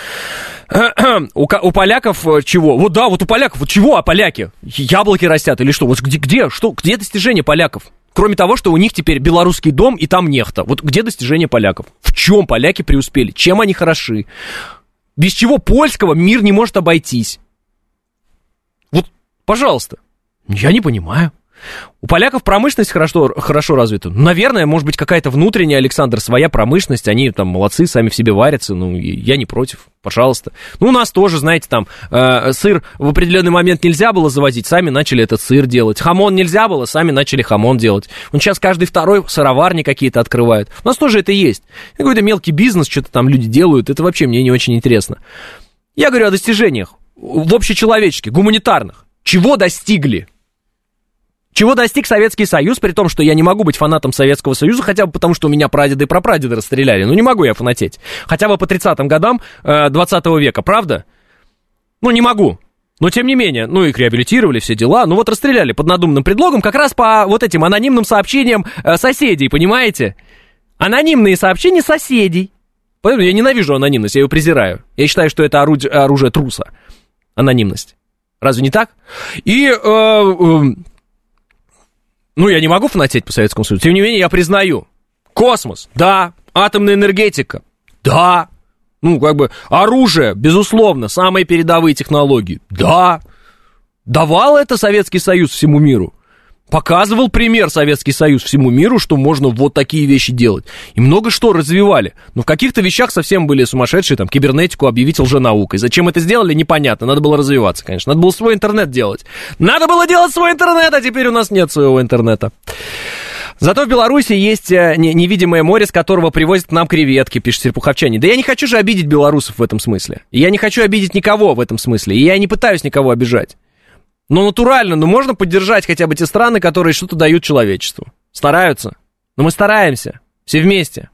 Speaker 2: У, у поляков чего? Вот да, вот у поляков, вот чего, а поляки? Яблоки растят или что? Вот где, где, что, где достижения поляков? Кроме того, что у них теперь белорусский дом и там нефта. Вот где достижения поляков? В чем поляки преуспели? Чем они хороши? Без чего польского мир не может обойтись? Вот, пожалуйста. Я не понимаю. У поляков промышленность хорошо, хорошо развита. Наверное, может быть, какая-то внутренняя, Александр, своя промышленность. Они там молодцы, сами в себе варятся. Ну, я не против, пожалуйста. Ну, у нас тоже, знаете, там э, сыр в определенный момент нельзя было завозить. Сами начали этот сыр делать. Хамон нельзя было, сами начали хамон делать. Вот сейчас каждый второй сыроварни какие-то открывает. У нас тоже это есть. Какой-то мелкий бизнес, что-то там люди делают. Это вообще мне не очень интересно. Я говорю о достижениях. В общечеловеческих, гуманитарных. Чего достигли? Чего достиг Советский Союз, при том, что я не могу быть фанатом Советского Союза, хотя бы потому, что у меня прадеды и прапрадеды расстреляли. Ну, не могу я фанатеть. Хотя бы по тридцатым годам э, двадцатого века, правда? Ну, не могу. Но, тем не менее, ну, их реабилитировали, все дела. Ну, вот расстреляли под надуманным предлогом как раз по вот этим анонимным сообщениям э, соседей, понимаете? Анонимные сообщения соседей. Поэтому я ненавижу анонимность, я ее презираю. Я считаю, что это орудие, оружие труса. Анонимность. Разве не так? И... Э, э, Ну, я не могу фанатеть по Советскому Союзу. Тем не менее, я признаю. Космос, да. Атомная энергетика, да. Ну, как бы, оружие, безусловно, самые передовые технологии, да. Давал это Советский Союз всему миру. Показывал пример Советский Союз всему миру, что можно вот такие вещи делать. И много что развивали. Но в каких-то вещах совсем были сумасшедшие, там, кибернетику объявить лженаукой. Зачем это сделали, непонятно. Надо было развиваться, конечно. Надо было свой интернет делать. Надо было делать свой интернет, а теперь у нас нет своего интернета. Зато в Беларуси есть невидимое море, с которого привозят к нам креветки, пишет Серпуховчане. Да я не хочу же обидеть белорусов в этом смысле. Я не хочу обидеть никого в этом смысле. И я не пытаюсь никого обижать. Но натурально, ну можно поддержать хотя бы те страны, которые что-то дают человечеству. Стараются. Но мы стараемся. Все вместе.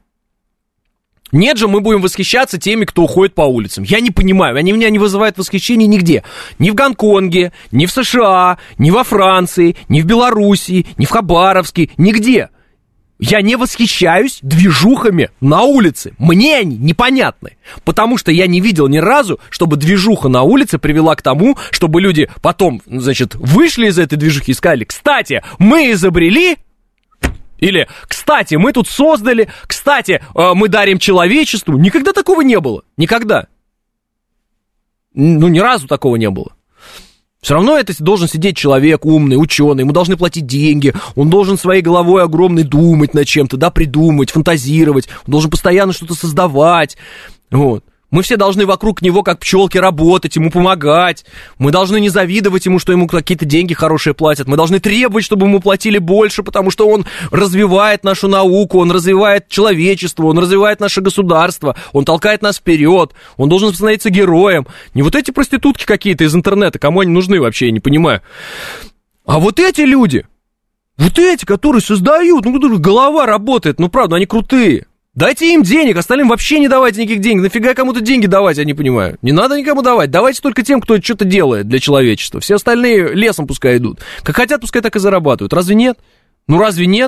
Speaker 2: Нет же, мы будем восхищаться теми, кто уходит по улицам. Я не понимаю, они меня не вызывают восхищения нигде. Ни в Гонконге, ни в США, ни во Франции, ни в Белоруссии, ни в Хабаровске, нигде. Я не восхищаюсь движухами на улице. Мне они непонятны. Потому что я не видел ни разу, чтобы движуха на улице привела к тому, чтобы люди потом, значит, вышли из этой движухи и сказали: кстати, мы изобрели... Или, кстати, мы тут создали... Кстати, мы дарим человечеству. Никогда такого не было. Никогда. Ну, ни разу такого не было. Все равно это должен сидеть человек умный, ученый, ему должны платить деньги, он должен своей головой огромной думать над чем-то, да, придумать, фантазировать, он должен постоянно что-то создавать, вот. Мы все должны вокруг него, как пчелки, работать, ему помогать. Мы должны не завидовать ему, что ему какие-то деньги хорошие платят. Мы должны требовать, чтобы ему платили больше, потому что он развивает нашу науку, он развивает человечество, он развивает наше государство, он толкает нас вперед, он должен становиться героем. Не вот эти проститутки какие-то из интернета, кому они нужны вообще, я не понимаю. А вот эти люди, вот эти, которые создают, ну, голова работает, ну, правда, они крутые. Дайте им денег, остальным вообще не давайте никаких денег. Нафига кому-то деньги давать, я не понимаю. Не надо никому давать. Давайте только тем, кто что-то делает для человечества. Все остальные лесом пускай идут. Как хотят, пускай так и зарабатывают. Разве нет? Ну, разве нет?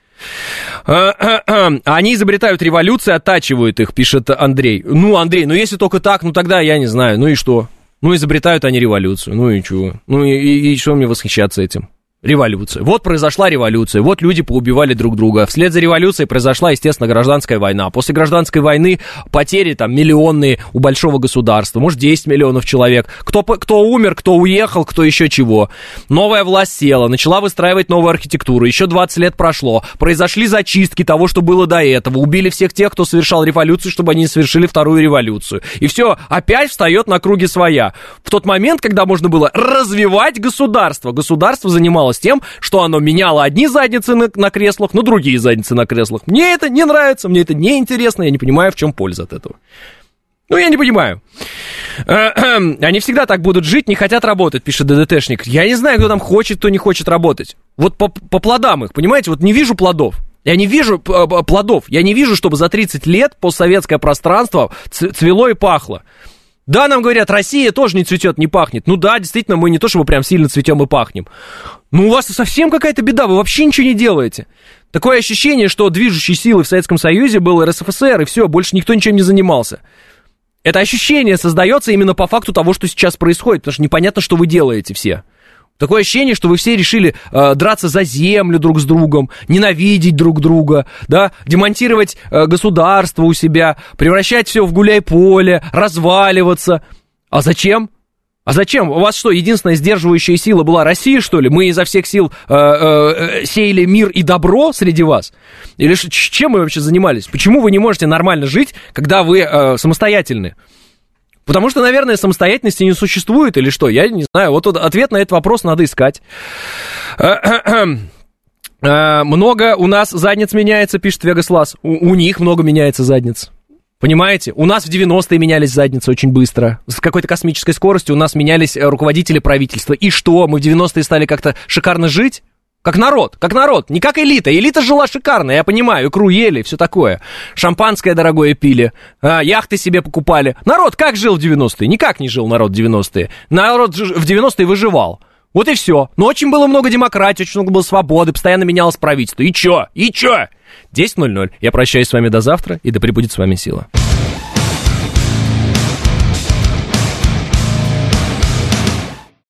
Speaker 2: Они изобретают революции, оттачивают их, пишет Андрей. Ну, Андрей, ну если только так, ну тогда я не знаю. Ну и что? Ну, изобретают они революцию. Ну и чего? Ну и, и, и что мне восхищаться этим? Революция. Вот произошла революция, вот люди поубивали друг друга. Вслед за революцией произошла, естественно, гражданская война. После гражданской войны потери там миллионные у большого государства, может, десять миллионов человек. Кто, кто умер, кто уехал, кто еще чего. Новая власть села, начала выстраивать новую архитектуру. Еще двадцать лет прошло. Произошли зачистки того, что было до этого. Убили всех тех, кто совершал революцию, чтобы они не совершили вторую революцию. И все опять встает на круги своя. В тот момент, когда можно было развивать государство, государство занималось тем, что оно меняло одни задницы на, на креслах, но другие задницы на креслах. Мне это не нравится, мне это не интересно, я не понимаю, в чем польза от этого. Ну, я не понимаю. Они всегда так будут жить, не хотят работать, пишет ДДТшник. Я не знаю, кто там хочет, кто не хочет работать. Вот по, по плодам их, понимаете, вот не вижу плодов. Я не вижу плодов. Я не вижу, чтобы за тридцать лет постсоветское пространство цвело и пахло. Да, нам говорят, Россия тоже не цветет, не пахнет. Ну да, действительно, мы не то, чтобы прям сильно цветем и пахнем. Но у вас совсем какая-то беда, вы вообще ничего не делаете. Такое ощущение, что движущей силой в Советском Союзе был эр эс эф эс эр, и все, больше никто ничем не занимался. Это ощущение создается именно по факту того, что сейчас происходит, потому что непонятно, что вы делаете все. Такое ощущение, что вы все решили э, драться за землю друг с другом, ненавидеть друг друга, да, демонтировать э, государство у себя, превращать все в гуляй-поле, разваливаться. А зачем? А зачем? У вас что, единственная сдерживающая сила была Россия, что ли? Мы изо всех сил э, э, сеяли мир и добро среди вас? Или ш- чем мы вообще занимались? Почему вы не можете нормально жить, когда вы э, самостоятельны? Потому что, наверное, самостоятельности не существует или что? Я не знаю. Вот ответ на этот вопрос надо искать. Много у нас задниц меняется, пишет Вегаслас. У, у них много меняется задниц. Понимаете? У нас в девяностые менялись задницы очень быстро. С какой-то космической скоростью у нас менялись руководители правительства. И что? Мы в девяностые стали как-то шикарно жить? Как народ, как народ, не как элита. Элита жила шикарно, я понимаю, икру ели, все такое. Шампанское дорогое пили, а, яхты себе покупали. Народ как жил в девяностые? Никак не жил народ в девяностые. Народ в девяностые выживал. Вот и все. Но очень было много демократии, очень много было свободы, постоянно менялось правительство. И чё? И чё? десять ноль ноль. Я прощаюсь с вами до завтра, и да пребудет с вами сила.